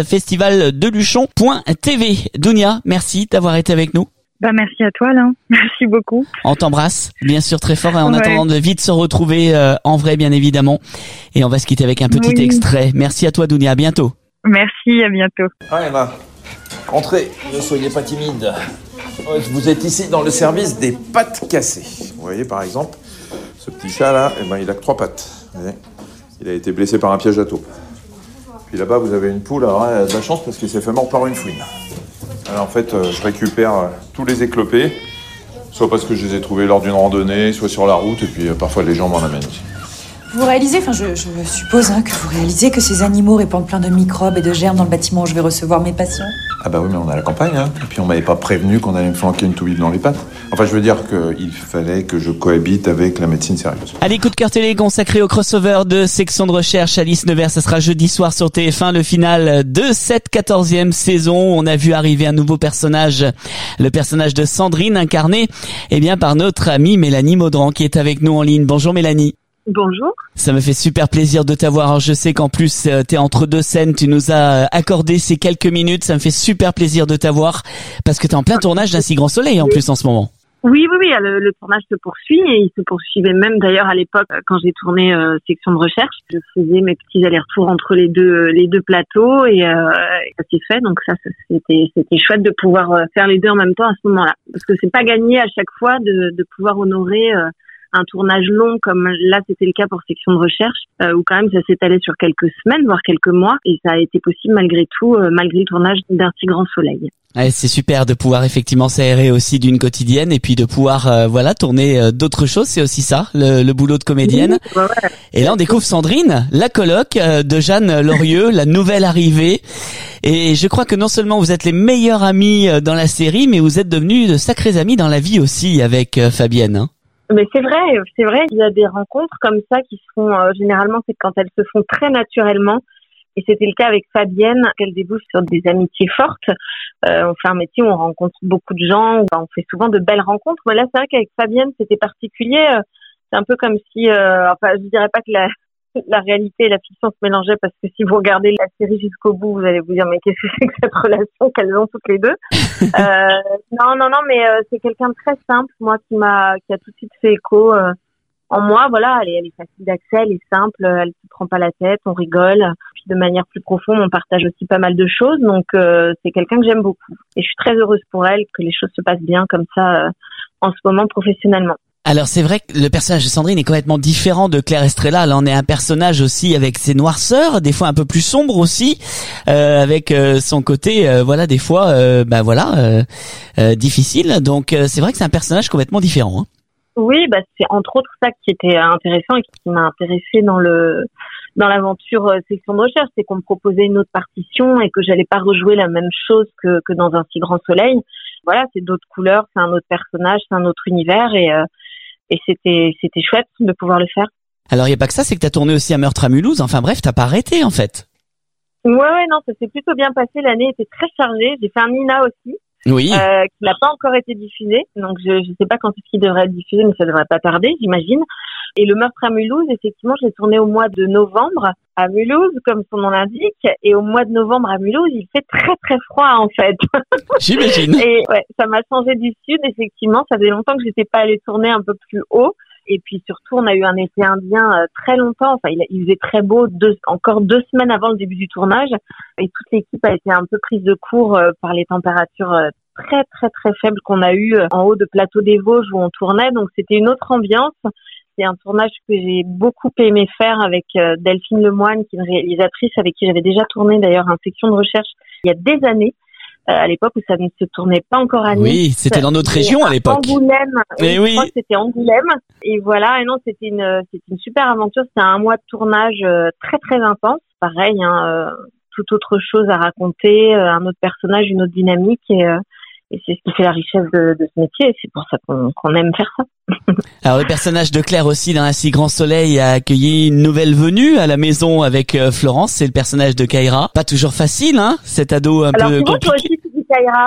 festivaldeluchon.tv. Dounia, merci d'avoir été avec nous. Merci à toi, Alain. Merci beaucoup. On t'embrasse, bien sûr, très fort, en attendant de vite se retrouver en vrai, bien évidemment. Et on va se quitter avec un petit extrait. Merci à toi, Dounia, à bientôt. Merci, à bientôt. Emma, entrez, ne soyez pas timide. Vous êtes ici dans le service des pattes cassées. Vous voyez, par exemple, ce petit chat-là, il a que 3 pattes. Vous voyez, il a été blessé par un piège à taupe. Puis là-bas, vous avez une poule, alors elle a de la chance parce qu'il s'est fait mordre par une fouine. Alors en fait, je récupère tous les éclopés, soit parce que je les ai trouvés lors d'une randonnée, soit sur la route, et puis parfois les gens m'en amènent aussi. Vous réalisez, je suppose que vous réalisez que ces animaux répandent plein de microbes et de germes dans le bâtiment où je vais recevoir mes patients. Ah bah oui, mais on est à la campagne, hein. Et puis on m'avait pas prévenu qu'on allait me flanquer une toubib dans les pattes. Enfin, je veux dire qu'il fallait que je cohabite avec la médecine sérieuse. Allez, coup de cœur télé consacré au crossover de Section de Recherche Alice Nevers. Ça sera jeudi soir sur TF1, le final de cette 14e saison. On a vu arriver un nouveau personnage, le personnage de Sandrine, incarné par notre amie Mélanie Maudran, qui est avec nous en ligne. Bonjour Mélanie. Bonjour. Ça me fait super plaisir de t'avoir. Alors, je sais qu'en plus, t'es entre deux scènes. Tu nous as accordé ces quelques minutes. Ça me fait super plaisir de t'avoir parce que t'es en plein tournage d'Un si grand soleil en plus en ce moment. Oui, le tournage se poursuit et il se poursuivait même d'ailleurs à l'époque quand j'ai tourné Section de Recherche. Je faisais mes petits allers-retours entre les deux plateaux et ça s'est fait. Donc ça c'était chouette de pouvoir faire les deux en même temps à ce moment-là. Parce que c'est pas gagné à chaque fois de pouvoir honorer un tournage long comme là c'était le cas pour Section de Recherche où quand même ça s'étalait sur quelques semaines voire quelques mois et ça a été possible malgré tout malgré le tournage d'Un si grand soleil. Ouais, c'est super de pouvoir effectivement s'aérer aussi d'une quotidienne et puis de pouvoir tourner d'autres choses, c'est aussi ça le boulot de comédienne. Ouais. Et là on découvre Sandrine, la coloc de Jeanne Lorieux, la nouvelle arrivée. Et je crois que non seulement vous êtes les meilleurs amis dans la série, mais vous êtes devenus de sacrés amis dans la vie aussi avec Fabienne. Hein. Mais c'est vrai, il y a des rencontres comme ça qui se font, généralement c'est quand elles se font très naturellement. Et c'était le cas avec Fabienne, qu'elle débouche sur des amitiés fortes. On fait un métier où on rencontre beaucoup de gens, on fait souvent de belles rencontres. Mais là, c'est vrai qu'avec Fabienne, c'était particulier. C'est un peu comme si, je dirais pas que la réalité et la fiction se mélangeaient parce que si vous regardez la série jusqu'au bout, vous allez vous dire mais qu'est-ce que c'est que cette relation qu'elles ont toutes les deux. Non, mais c'est quelqu'un de très simple, moi qui a tout de suite fait écho en moi. Voilà, elle est facile d'accès, elle est simple, elle se prend pas la tête, on rigole. Puis de manière plus profonde, on partage aussi pas mal de choses. Donc c'est quelqu'un que j'aime beaucoup et je suis très heureuse pour elle que les choses se passent bien comme ça en ce moment professionnellement. Alors c'est vrai que le personnage de Sandrine est complètement différent de Claire Estrella. Là on est un personnage aussi avec ses noirceurs, des fois un peu plus sombre aussi, avec son côté des fois difficile. Donc c'est vrai que c'est un personnage complètement différent. Hein. Oui, c'est entre autres ça qui était intéressant et qui m'a intéressée dans l'aventure Section de Recherche, c'est qu'on me proposait une autre partition et que j'allais pas rejouer la même chose que dans Un si grand soleil. Voilà, c'est d'autres couleurs, c'est un autre personnage, c'est un autre univers et c'était chouette de pouvoir le faire. Alors il y a pas que ça, c'est que t'as tourné aussi Un meurtre à Mulhouse. Enfin bref, t'as pas arrêté en fait. Ouais, non, ça s'est plutôt bien passé. L'année était très chargée. J'ai fait un Nina aussi. Oui. Qui n'a pas encore été diffusé. Donc je sais pas quand est-ce qu'il devrait être diffusé, mais ça devrait pas tarder, j'imagine. Et Le meurtre à Mulhouse, effectivement, je l'ai tourné au mois de novembre à Mulhouse, comme son nom l'indique. Et au mois de novembre à Mulhouse, il fait très très froid en fait. J'imagine. Et ouais, ça m'a changé du sud, effectivement. Ça faisait longtemps que j'étais pas allée tourner un peu plus haut. Et puis surtout, on a eu un été indien très longtemps. Enfin, il faisait très beau encore 2 semaines avant le début du tournage. Et toute l'équipe a été un peu prise de court par les températures très très très faibles qu'on a eues en haut de Plateau des Vosges où on tournait. Donc c'était une autre ambiance. C'est un tournage que j'ai beaucoup aimé faire avec Delphine Lemoine, qui est une réalisatrice avec qui j'avais déjà tourné d'ailleurs un Section de Recherche il y a des années. À l'époque où ça ne se tournait pas encore à Nice. Oui, c'était dans notre région à l'époque. Angoulême. Mais oui. Je crois que c'était Angoulême. Et voilà. Et non, c'était une super aventure. C'était un mois de tournage très très intense. Pareil, toute autre chose à raconter, un autre personnage, une autre dynamique et c'est ce qui fait la richesse de ce métier et c'est pour ça qu'on aime faire ça. Alors le personnage de Claire aussi dans Un si grand soleil a accueilli une nouvelle venue à la maison avec Florence, c'est le personnage de Kaira. Pas toujours facile, hein, cet ado un peu compliqué. Toi aussi tu dis Kaira.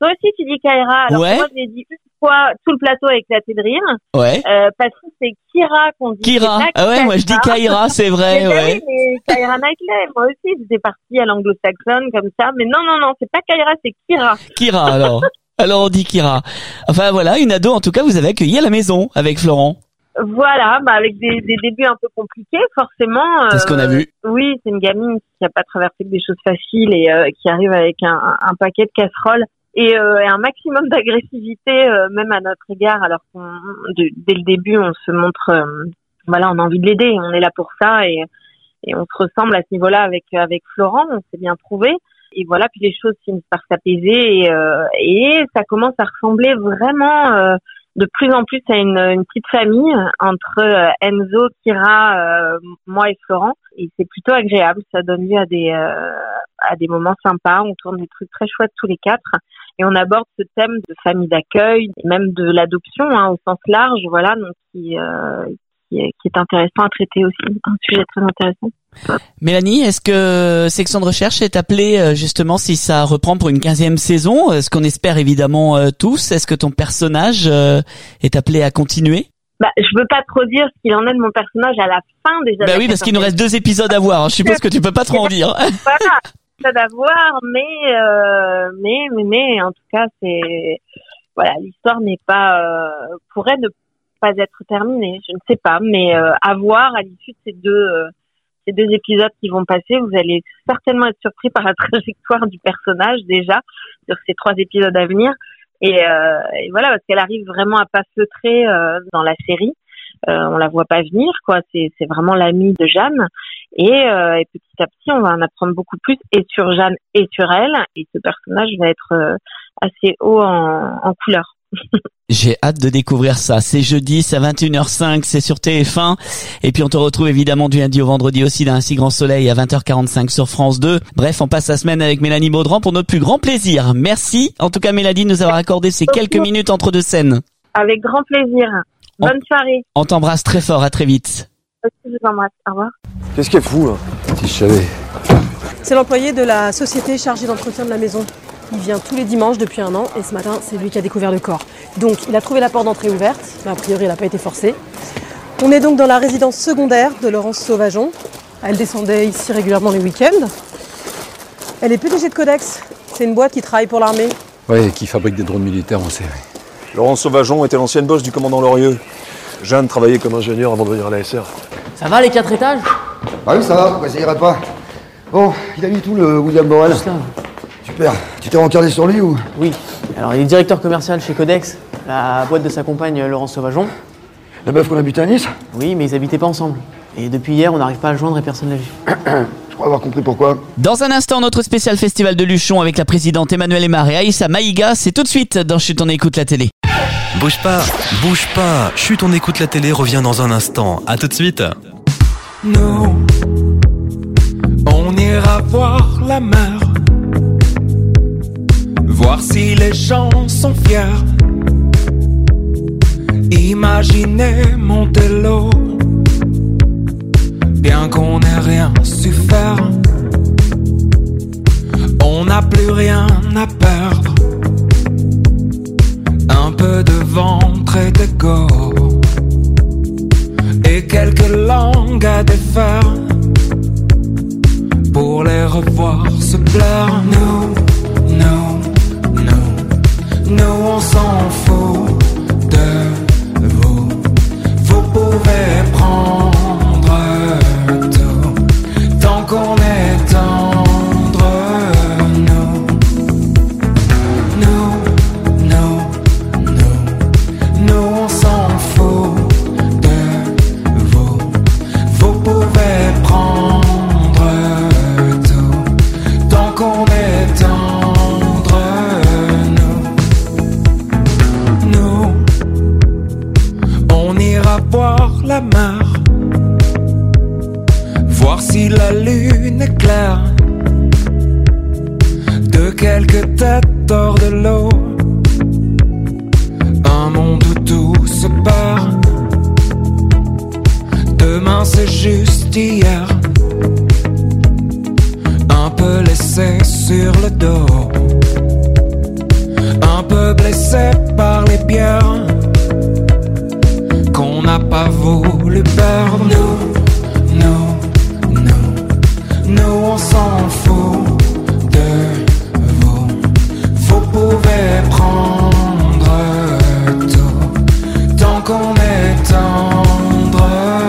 Alors ouais. Moi je l'ai dit une fois, tout le plateau a éclaté de rire. Ouais. Parce que c'est Kira qu'on dit. Kira. Ah ouais, moi je dis Kaira, c'est vrai, ouais. Oui, mais Kaira Knightley, moi aussi j'étais partie à l'anglo-saxonne comme ça, mais non, c'est pas Kaira, c'est Kira. Kira alors. Alors on dit Kira. Enfin voilà, une ado en tout cas vous avez accueilli à la maison avec Florent. Voilà, avec des débuts un peu compliqués, forcément. C'est ce qu'on a vu. Oui, c'est une gamine qui a pas traversé que des choses faciles et qui arrive avec un paquet de casseroles et un maximum d'agressivité, même à notre égard, alors dès le début, on se montre, on a envie de l'aider, on est là pour ça et on se ressemble à ce niveau-là avec Florent, on s'est bien prouvé. Et voilà, puis les choses finissent par s'apaiser et ça commence à ressembler vraiment de plus en plus à une petite famille entre Enzo, Kira, moi et Florent. Et c'est plutôt agréable. Ça donne lieu à des moments sympas. On tourne des trucs très chouettes tous les quatre. Et on aborde ce thème de famille d'accueil, même de l'adoption au sens large, voilà, donc qui est intéressant à traiter aussi, un sujet très intéressant. Mélanie, est-ce que Section de Recherche est appelée justement si ça reprend pour une 15e saison? Ce qu'on espère évidemment tous. Est-ce que ton personnage est appelé à continuer? Je veux pas trop dire ce qu'il en est de mon personnage à la fin déjà. Oui, parce qu'il nous reste 2 épisodes à voir. Je suppose que tu peux pas trop en dire. Voilà. D'avoir, mais en tout cas l'histoire n'est pas pourrait ne pas être terminée, je ne sais pas, mais à voir à l'issue de ces deux épisodes qui vont passer, vous allez certainement être surpris par la trajectoire du personnage déjà sur ces 3 épisodes à venir et voilà, parce qu'elle arrive vraiment à pas feutrer dans la série. On la voit pas venir, quoi. C'est vraiment l'amie de Jeanne. Et petit à petit, on va en apprendre beaucoup plus et sur Jeanne et sur elle. Et ce personnage va être assez haut en couleur. J'ai hâte de découvrir ça. C'est jeudi, c'est à 21h05, c'est sur TF1. Et puis on te retrouve évidemment du lundi au vendredi aussi dans Un si grand soleil à 20h45 sur France 2. Bref, on passe la semaine avec Mélanie Baudran pour notre plus grand plaisir. Merci en tout cas Mélanie de nous avoir accordé ces quelques minutes entre 2 scènes. Avec grand plaisir. Bonne soirée. On t'embrasse très fort, à très vite. Je vous embrasse, au revoir. Qu'est-ce qu'elle fout là? Si je savais. C'est l'employé de la société chargée d'entretien de la maison. Il vient tous les dimanches depuis 1 an et ce matin, c'est lui qui a découvert le corps. Donc, il a trouvé la porte d'entrée ouverte, mais a priori, elle n'a pas été forcée. On est donc dans la résidence secondaire de Laurence Sauvageon. Elle descendait ici régulièrement les week-ends. Elle est PDG de Codex. C'est une boîte qui travaille pour l'armée. Ouais, qui fabrique des drones militaires, on sait. Laurence Sauvageon était l'ancienne boss du commandant Lorieux. Jeanne travaillait comme ingénieur avant de venir à la SR. Ça va les 4 étages? Ah oui, ça va, pourquoi ça irait pas? Bon, il a mis tout le William Morel. Super. Tu t'es rencardé sur lui ou? Oui. Alors, il est directeur commercial chez Codex, la boîte de sa compagne Laurence Sauvageon. La meuf qu'on a butée à Nice? Oui, mais ils habitaient pas ensemble. Et depuis hier, on n'arrive pas à le joindre et personne ne l'a vu. Je crois avoir compris pourquoi. Dans un instant, notre spécial festival de Luchon avec la présidente Emmanuelle Aymar et Aïssa Maïga, c'est tout de suite dans Chut, on écoute la télé. Bouge pas. Chut, on écoute la télé revient dans un instant. À tout de suite. Nous, on ira voir la mer, voir si les gens sont fiers. Imaginez Montello, bien qu'on n'ait rien su faire. On n'a plus rien à perdre. Un peu de ventre et d'ego et quelques langues à défaire pour les revoir se plaire. Nous on s'en fout de vous. Vous pouvez prendre tout tant qu'on est tendre. Nous on s'en fout de vous. Vous pouvez prendre tout tant qu'on est tendre. Nous on ira voir la mer, voir si la lune est claire. De quelques têtes hors de l'eau, un monde où tout se perd. Demain c'est juste hier, un peu laissé sur le dos, un peu blessé par les bières qu'on n'a pas voulu perdre. Nous on s'en fout de vous. Vous pouvez prendre tout tant qu'on est tendre.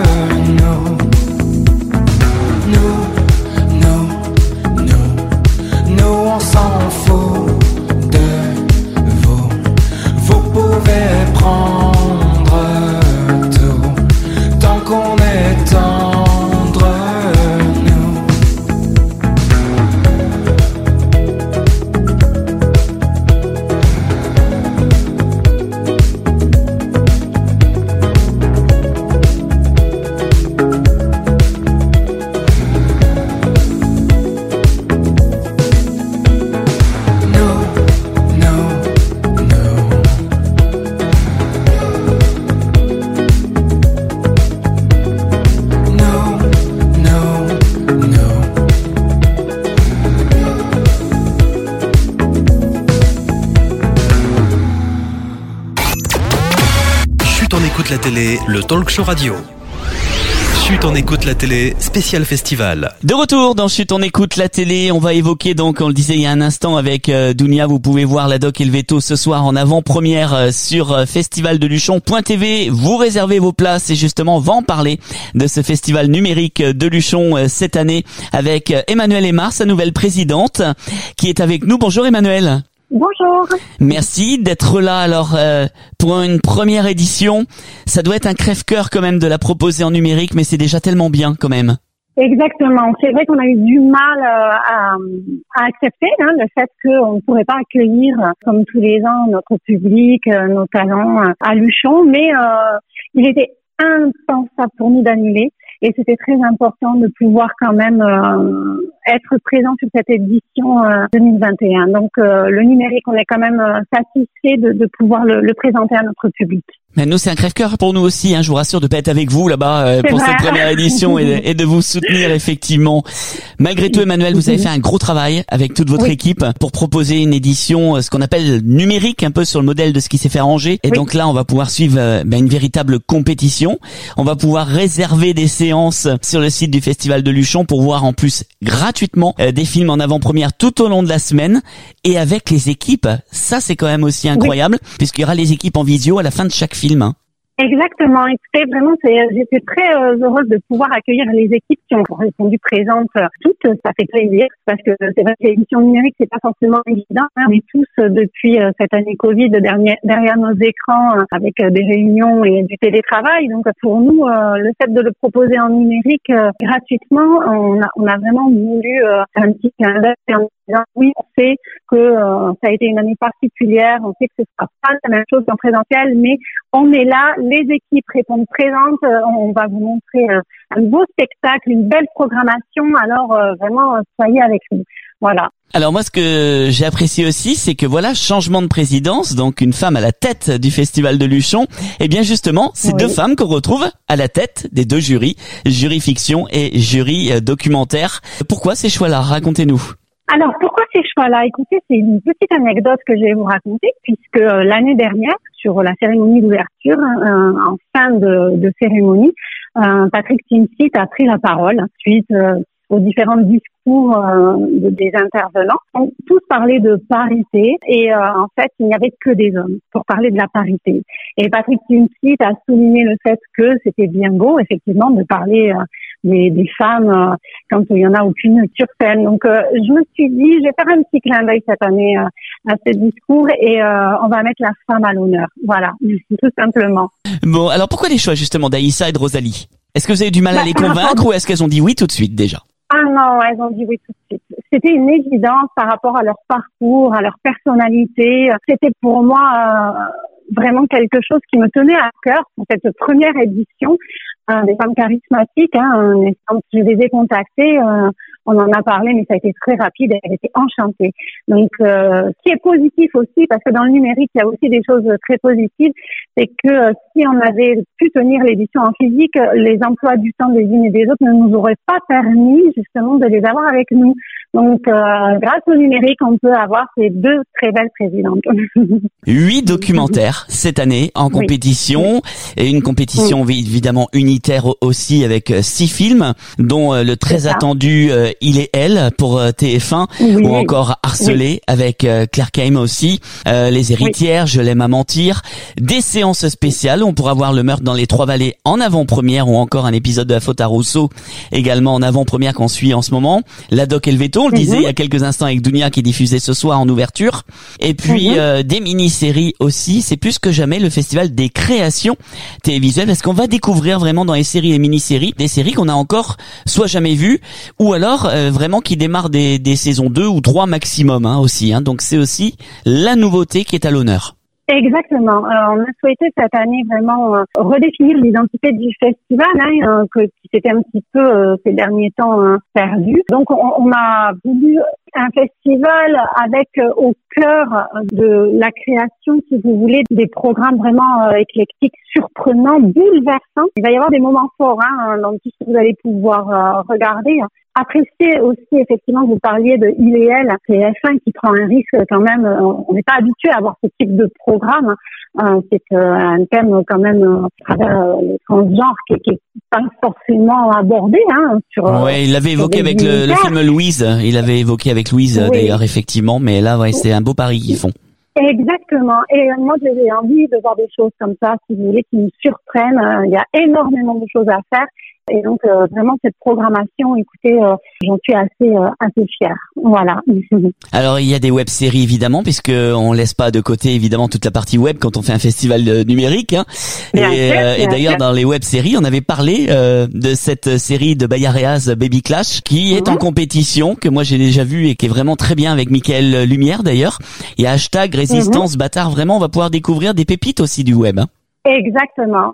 Nous on s'en fout de vous. Vous pouvez prendre tout tant qu'on est tendre. la télé, le talk show radio. Chut, on écoute la télé, spécial festival. De retour dans Chut, on écoute la télé. On va évoquer donc, on le disait il y a un instant avec Dounia, vous pouvez voir la doc et le veto ce soir en avant-première sur festivaldeluchon.tv. Vous réservez vos places et justement on va en parler de ce festival numérique de Luchon cette année avec Emmanuelle Aymar, sa nouvelle présidente, qui est avec nous. Bonjour Emmanuelle. Bonjour. Merci d'être là. Alors pour une première édition, ça doit être un crève-cœur quand même de la proposer en numérique, mais c'est déjà tellement bien quand même. Exactement. C'est vrai qu'on a eu du mal à accepter le fait qu'on ne pourrait pas accueillir, comme tous les ans, notre public, nos talents à Luchon, mais il était impensable pour nous d'annuler. Et c'était très important de pouvoir quand même être présent sur cette édition 2021. Donc le numérique, on est quand même satisfait de pouvoir le présenter à notre public. Mais nous, c'est un crève-cœur pour nous aussi, je vous rassure, de pas être avec vous là-bas pour cette première édition et de vous soutenir effectivement. Malgré tout, Emmanuelle, vous avez fait un gros travail avec toute votre équipe pour proposer une édition, ce qu'on appelle numérique, un peu sur le modèle de ce qui s'est fait à Angers. Et donc là, on va pouvoir suivre une véritable compétition. On va pouvoir réserver des séances sur le site du Festival de Luchon pour voir en plus gratuitement des films en avant-première tout au long de la semaine et avec les équipes. Ça, c'est quand même aussi incroyable puisqu'il y aura les équipes en visio à la fin de chaque film. Exactement. Écoutez, vraiment, j'étais très heureuse de pouvoir accueillir les équipes qui ont répondu présentes toutes. Ça fait plaisir parce que c'est vrai que l'édition numérique, c'est pas forcément évident. On est tous depuis cette année Covid derrière nos écrans avec des réunions et du télétravail. Donc pour nous, le fait de le proposer en numérique gratuitement, on a vraiment voulu un petit clin d'œil en disant oui, on sait que ça a été une année particulière, on sait que ce sera pas la même chose qu'en présentiel, mais on est là, les équipes répondent présentes, on va vous montrer un beau spectacle, une belle programmation, alors vraiment soyez avec nous. Voilà. Alors moi, ce que j'ai apprécié aussi, c'est que voilà, changement de présidence, donc une femme à la tête du Festival de Luchon. Et bien justement, c'est deux femmes qu'on retrouve à la tête des deux jurys, jury fiction et jury documentaire. Pourquoi ces choix-là? Racontez-nous. Alors, pourquoi ces choix-là? Écoutez, c'est une petite anecdote que je vais vous raconter, puisque l'année dernière, sur la cérémonie d'ouverture, en fin de cérémonie, Patrick Timsit a pris la parole suite aux différents discours des intervenants. On tous parlaient de parité et en fait, il n'y avait que des hommes pour parler de la parité. Et Patrick Timsit a souligné le fait que c'était bien beau, effectivement, de parler des femmes quand il y en a aucune sur scène. Donc je me suis dit, je vais faire un petit clin d'œil cette année à ce discours et on va mettre la femme à l'honneur. Voilà, tout simplement. Bon, alors pourquoi les choix justement d'Aïssa et de Rosalie? Est-ce que vous avez du mal à les convaincre ou est-ce qu'elles ont dit oui tout de suite déjà? Ah non, elles ont dit oui tout de suite. C'était une évidence par rapport à leur parcours, à leur personnalité. C'était pour moi vraiment quelque chose qui me tenait à cœur pour cette première édition. Des femmes charismatiques, quand je les ai contactées, on en a parlé, mais ça a été très rapide, elles étaient enchantées. Donc, ce qui est positif aussi, parce que dans le numérique, il y a aussi des choses très positives, c'est que si on avait pu tenir l'édition en physique, les emplois du temps des unes et des autres ne nous auraient pas permis justement de les avoir avec nous. Donc, grâce au numérique, on peut avoir ces deux très belles présidentes. 8 documentaires cette année en compétition et une compétition évidemment unitaire aussi avec 6 films, dont le très attendu Il et Elle pour TF1 ou encore Harcelé avec Claire Kaim aussi, Les Héritières, Je l'aime à mentir, des séances spéciales, on pourra voir Le meurtre dans les Trois Vallées en avant-première ou encore un épisode de La faute à Rousseau également en avant-première qu'on suit en ce moment, La doc et le veto, on le disait il y a quelques instants avec Dounia qui est diffusée ce soir en ouverture, et puis des mini-séries aussi. C'est plus que jamais le festival des créations télévisuelles parce qu'on va découvrir vraiment dans les séries et mini-séries des séries qu'on a encore soit jamais vues ou alors vraiment qui démarrent des saisons 2 ou 3 maximum aussi. Donc c'est aussi la nouveauté qui est à l'honneur. Exactement. On a souhaité cette année vraiment redéfinir l'identité du festival qui s'était un petit peu ces derniers temps perdu. Donc on a voulu un festival avec au cœur de la création, si vous voulez, des programmes vraiment éclectiques, surprenants, bouleversants. Il va y avoir des moments forts dans tout ce que vous allez pouvoir regarder. apprécier aussi, effectivement, vous parliez de Il et Elle, c'est F1 qui prend un risque quand même. On n'est pas habitué à avoir ce type de programme. C'est un thème quand même à travers le transgenre qui est pas forcément abordé. Ouais, il l'avait évoqué avec le film Louise. Il avait évoqué avec Louise d'ailleurs, effectivement. Mais là, ouais, c'est un beau pari qu'ils font. Exactement. Et moi, j'ai envie de voir des choses comme ça, si vous voulez, qui nous surprennent. Il y a énormément de choses à faire. Et donc, vraiment, cette programmation, écoutez, j'en suis assez fière. Voilà. Alors, il y a des web-séries, évidemment, puisque on laisse pas de côté, évidemment, toute la partie web quand on fait un festival numérique. Hein. Et d'ailleurs, dans les web-séries, on avait parlé de cette série de Bayareaz, Baby Clash, qui est en compétition, que moi j'ai déjà vu et qui est vraiment très bien avec Mickaël Lumière, d'ailleurs. Et hashtag Résistance Bâtard, vraiment, on va pouvoir découvrir des pépites aussi du web. Hein. Exactement.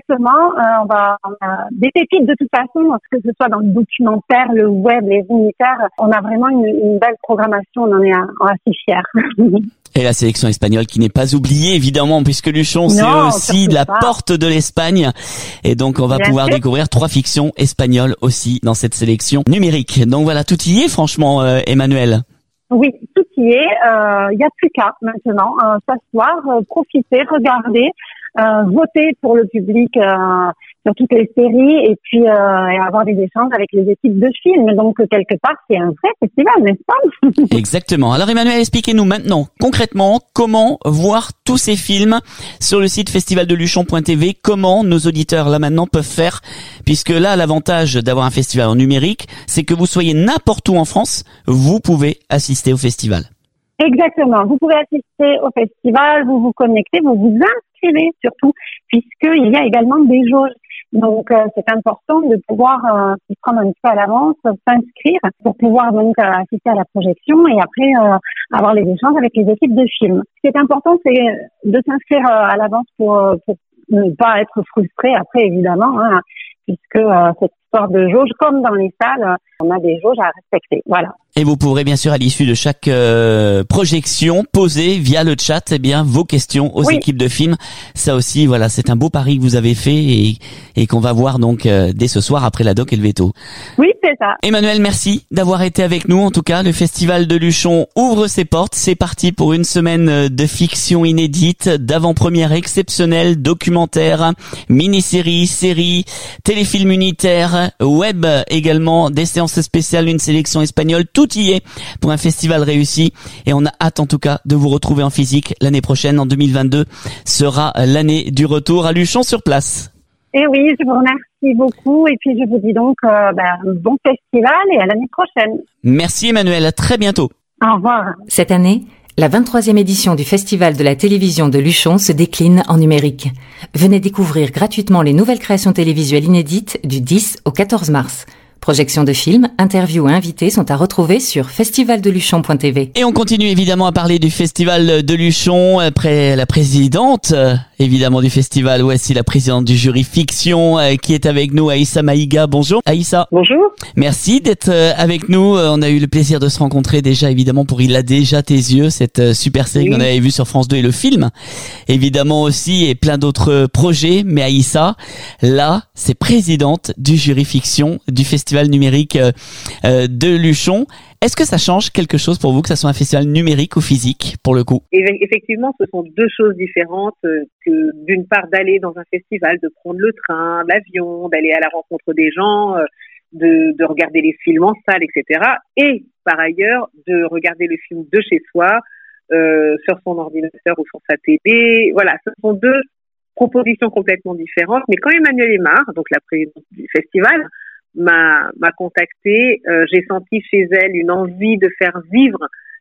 On a des pépites de toute façon, que ce soit dans le documentaire, le web, les unitaires. On a vraiment une belle programmation. On en est assez fiers. Et la sélection espagnole qui n'est pas oubliée, évidemment, puisque Luchon, c'est aussi la porte de l'Espagne. Et donc, on va pouvoir découvrir 3 fictions espagnoles aussi dans cette sélection numérique. Donc voilà, tout y est, franchement, Emmanuel. Oui, tout y est. Il y a plus qu'à maintenant s'asseoir, profiter, regarder. Voter pour le public sur toutes les séries et puis et avoir des échanges avec les équipes de films. Donc quelque part, c'est un vrai festival, n'est-ce pas? Exactement. Alors Emmanuel, expliquez-nous maintenant concrètement comment voir tous ces films sur le site festivaldeluchon.tv. Comment nos auditeurs là maintenant peuvent faire, puisque là l'avantage d'avoir un festival en numérique, c'est que vous soyez n'importe où en France, vous pouvez assister au festival. Exactement. Vous pouvez assister au festival, vous vous connectez, vous vous inscrivez surtout, puisqu'il y a également des jauges. Donc, c'est important de pouvoir s'y prendre un petit peu à l'avance, s'inscrire pour pouvoir donc assister à la projection et après avoir les échanges avec les équipes de films. Ce qui est important, c'est de s'inscrire à l'avance pour ne pas être frustré après, évidemment, puisque cette histoire de jauge, comme dans les salles, on a des jauges à respecter. Voilà. Et vous pourrez bien sûr à l'issue de chaque projection poser via le chat vos questions aux équipes de films. Ça aussi, voilà, c'est un beau pari que vous avez fait et qu'on va voir donc dès ce soir après la doc et le veto. Oui, c'est ça. Emmanuel, merci d'avoir été avec nous. En tout cas, le Festival de Luchon ouvre ses portes. C'est parti pour une semaine de fiction inédite, d'avant-première exceptionnelle, documentaire, mini-série, série, téléfilm unitaire, web également, des séances spéciales, une sélection espagnole. Tout y est pour un festival réussi et on a hâte en tout cas de vous retrouver en physique l'année prochaine. En 2022 sera l'année du retour à Luchon sur place. Et oui, je vous remercie beaucoup et puis je vous dis donc bon festival et à l'année prochaine. Merci Emmanuel, à très bientôt. Au revoir. Cette année, la 23e édition du Festival de la télévision de Luchon se décline en numérique. Venez découvrir gratuitement les nouvelles créations télévisuelles inédites du 10 au 14 mars. Projections de films, interviews et invités sont à retrouver sur festivaldeluchon.tv. Et on continue évidemment à parler du Festival de Luchon après la présidente, évidemment du festival, voici la présidente du jury fiction qui est avec nous, Aïssa Maïga. Bonjour Aïssa. Bonjour. Merci d'être avec nous. On a eu le plaisir de se rencontrer déjà évidemment pour Il a déjà tes yeux, cette super série qu'on avait vue sur France 2 et le film évidemment aussi et plein d'autres projets. Mais Aïssa, là, c'est présidente du jury fiction du festival numérique de Luchon. Est-ce que ça change quelque chose pour vous que ça soit un festival numérique ou physique pour le coup? Effectivement, ce sont deux choses différentes que d'une part d'aller dans un festival, de prendre le train, l'avion, d'aller à la rencontre des gens, de regarder les films en salle, etc. Et par ailleurs, de regarder le film de chez soi, sur son ordinateur ou sur sa télé. Voilà, ce sont deux propositions complètement différentes. Mais quand Emmanuelle Aymar, donc la présidente du festival, m'a contactée, j'ai senti chez elle une envie de faire vivre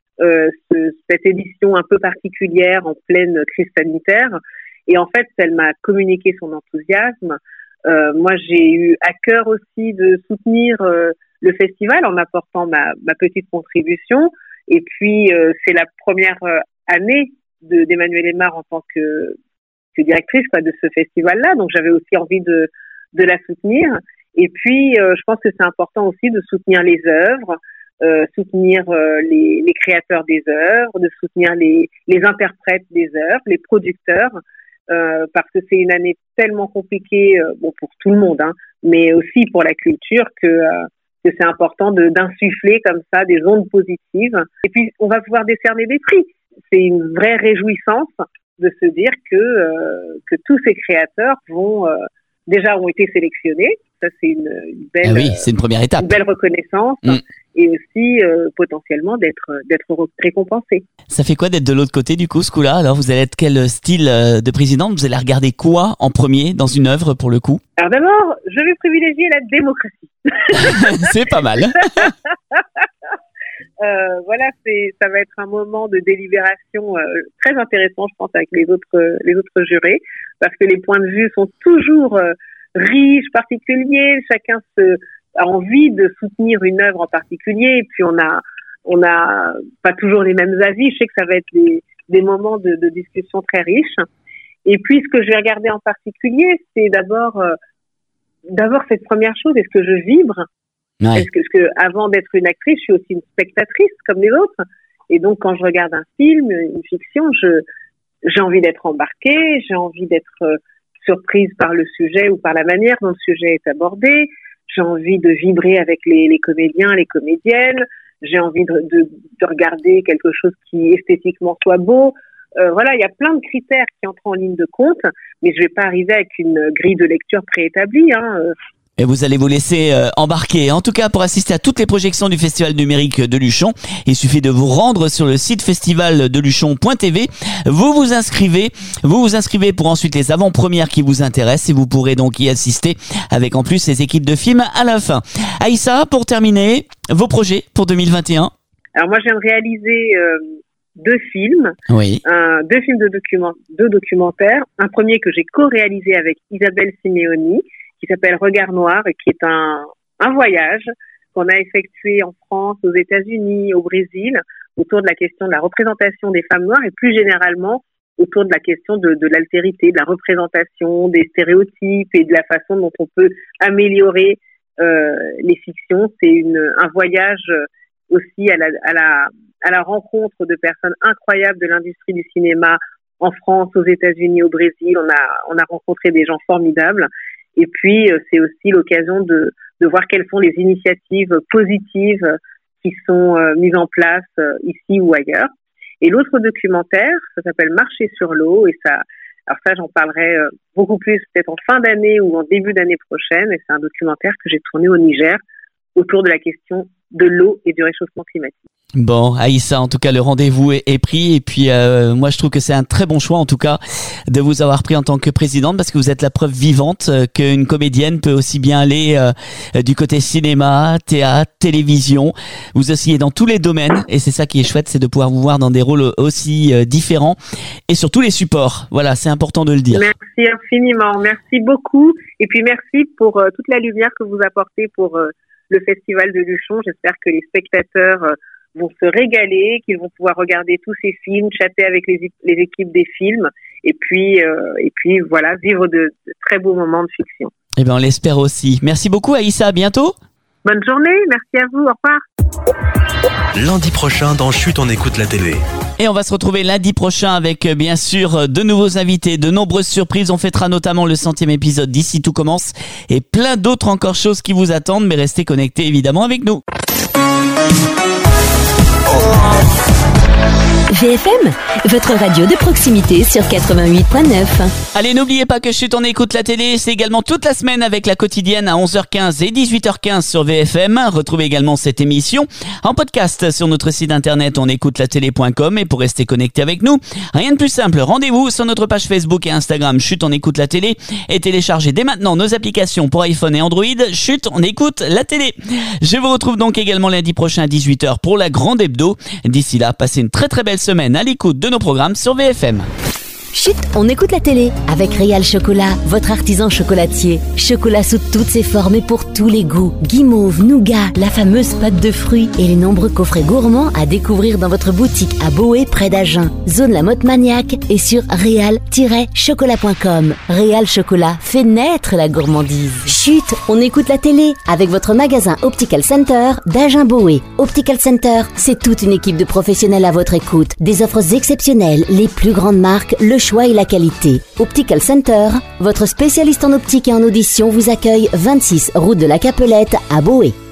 cette édition un peu particulière en pleine crise sanitaire. Et en fait, elle m'a communiqué son enthousiasme. Moi, j'ai eu à cœur aussi de soutenir le festival en apportant ma petite contribution. Et puis, c'est la première année d'Emmanuelle Aymar en tant que directrice de ce festival-là. Donc, j'avais aussi envie de la soutenir. Et puis, je pense que c'est important aussi de soutenir les œuvres, soutenir les créateurs des œuvres, de soutenir les interprètes des œuvres, les producteurs, parce que c'est une année tellement compliquée, pour tout le monde, mais aussi pour la culture, que que c'est important d'insuffler comme ça des ondes positives. Et puis, on va pouvoir décerner des prix. C'est une vraie réjouissance de se dire que tous ces créateurs ont été sélectionnés. Ça, c'est une belle, c'est une première étape. Une belle reconnaissance et aussi potentiellement d'être récompensés. Ça fait quoi d'être de l'autre côté du coup, ce coup-là? Alors, vous allez être quel style de présidente? Vous allez regarder quoi en premier dans une œuvre pour le coup? Alors d'abord, je vais privilégier la démocratie. C'est pas mal. Voilà, ça va être un moment de délibération très intéressant, je pense, avec les autres jurés, parce que les points de vue sont toujours riches, particuliers. Chacun a envie de soutenir une œuvre en particulier, et puis on a pas toujours les mêmes avis. Je sais que ça va être des moments de discussion très riches. Et puis, ce que je vais regarder en particulier, c'est d'abord cette première chose. Est-ce que je vibre? Ouais. Est-ce que avant d'être une actrice, je suis aussi une spectatrice comme les autres? Et donc, quand je regarde un film, une fiction, j'ai envie d'être embarquée, j'ai envie d'être surprise par le sujet ou par la manière dont le sujet est abordé. J'ai envie de vibrer avec les comédiens, les comédiennes. J'ai envie de regarder quelque chose qui esthétiquement soit beau. Voilà, il y a plein de critères qui entrent en ligne de compte, mais je vais pas arriver avec une grille de lecture préétablie. Et vous allez vous laisser embarquer. En tout cas, pour assister à toutes les projections du Festival numérique de Luchon, il suffit de vous rendre sur le site festivaldeluchon.tv. Vous vous inscrivez pour ensuite les avant-premières qui vous intéressent et vous pourrez donc y assister avec en plus les équipes de films à la fin. Aïssa, pour terminer, vos projets pour 2021? Alors moi, je viens de réaliser 2 films, deux films de documentaires. Un premier que j'ai co-réalisé avec Isabelle Simeoni, qui s'appelle Regard Noir, et qui est un voyage qu'on a effectué en France, aux États-Unis, au Brésil, autour de la question de la représentation des femmes noires et plus généralement autour de la question de l'altérité, de la représentation, des stéréotypes et de la façon dont on peut améliorer les fictions. C'est un voyage aussi à la rencontre de personnes incroyables de l'industrie du cinéma en France, aux États-Unis, au Brésil. On a rencontré des gens formidables. Et puis, c'est aussi l'occasion de voir quelles sont les initiatives positives qui sont mises en place ici ou ailleurs. Et l'autre documentaire, ça s'appelle Marcher sur l'eau. Et ça, j'en parlerai beaucoup plus peut-être en fin d'année ou en début d'année prochaine. Et c'est un documentaire que j'ai tourné au Niger autour de la question de l'eau et du réchauffement climatique. Bon, Aïssa, en tout cas, le rendez-vous est pris. Et puis, moi, je trouve que c'est un très bon choix, en tout cas, de vous avoir pris en tant que présidente, parce que vous êtes la preuve vivante qu'une comédienne peut aussi bien aller du côté cinéma, théâtre, télévision. Vous oscillez dans tous les domaines. Et c'est ça qui est chouette, c'est de pouvoir vous voir dans des rôles aussi différents et sur tous les supports. Voilà, c'est important de le dire. Merci infiniment. Merci beaucoup. Et puis, merci pour toute la lumière que vous apportez pour le Festival de Luchon. J'espère que les spectateurs vont se régaler, qu'ils vont pouvoir regarder tous ces films, chatter avec les équipes des films, et puis voilà, vivre de très beaux moments de fiction. Eh bien, on l'espère aussi. Merci beaucoup, Aïssa. À bientôt. Bonne journée. Merci à vous. Au revoir. Lundi prochain, dans Chut, on écoute la télé. Et on va se retrouver lundi prochain avec bien sûr de nouveaux invités, de nombreuses surprises. On fêtera notamment le 100e épisode d'Ici tout commence et plein d'autres encore choses qui vous attendent, mais restez connectés évidemment avec nous. VFM, votre radio de proximité sur 88.9. Allez, n'oubliez pas que Chut, on écoute la télé, c'est également toute la semaine avec la quotidienne à 11h15 et 18h15 sur VFM. Retrouvez également cette émission en podcast sur notre site internet onécoutelatélé.com. Et pour rester connecté avec nous, rien de plus simple, rendez-vous sur notre page Facebook et Instagram Chut, on écoute la télé et téléchargez dès maintenant nos applications pour iPhone et Android. Chut, on écoute la télé. Je vous retrouve donc également lundi prochain à 18h pour la grande hebdo. D'ici là, passez une très très belle semaine à l'écoute de nos programmes sur VFM. Chut, on écoute la télé avec Réal Chocolat, votre artisan chocolatier. Chocolat sous toutes ses formes et pour tous les goûts. Guimauve, nougat, la fameuse pâte de fruits et les nombreux coffrets gourmands à découvrir dans votre boutique à Boé près d'Agen. Zone La Motte Maniaque et sur réal-chocolat.com. Réal Chocolat fait naître la gourmandise. Chut, on écoute la télé avec votre magasin Optical Center d'Agen Boé. Optical Center, c'est toute une équipe de professionnels à votre écoute. Des offres exceptionnelles, les plus grandes marques, le choix et la qualité. Optical Center, votre spécialiste en optique et en audition vous accueille 26 route de la Capelette à Boé.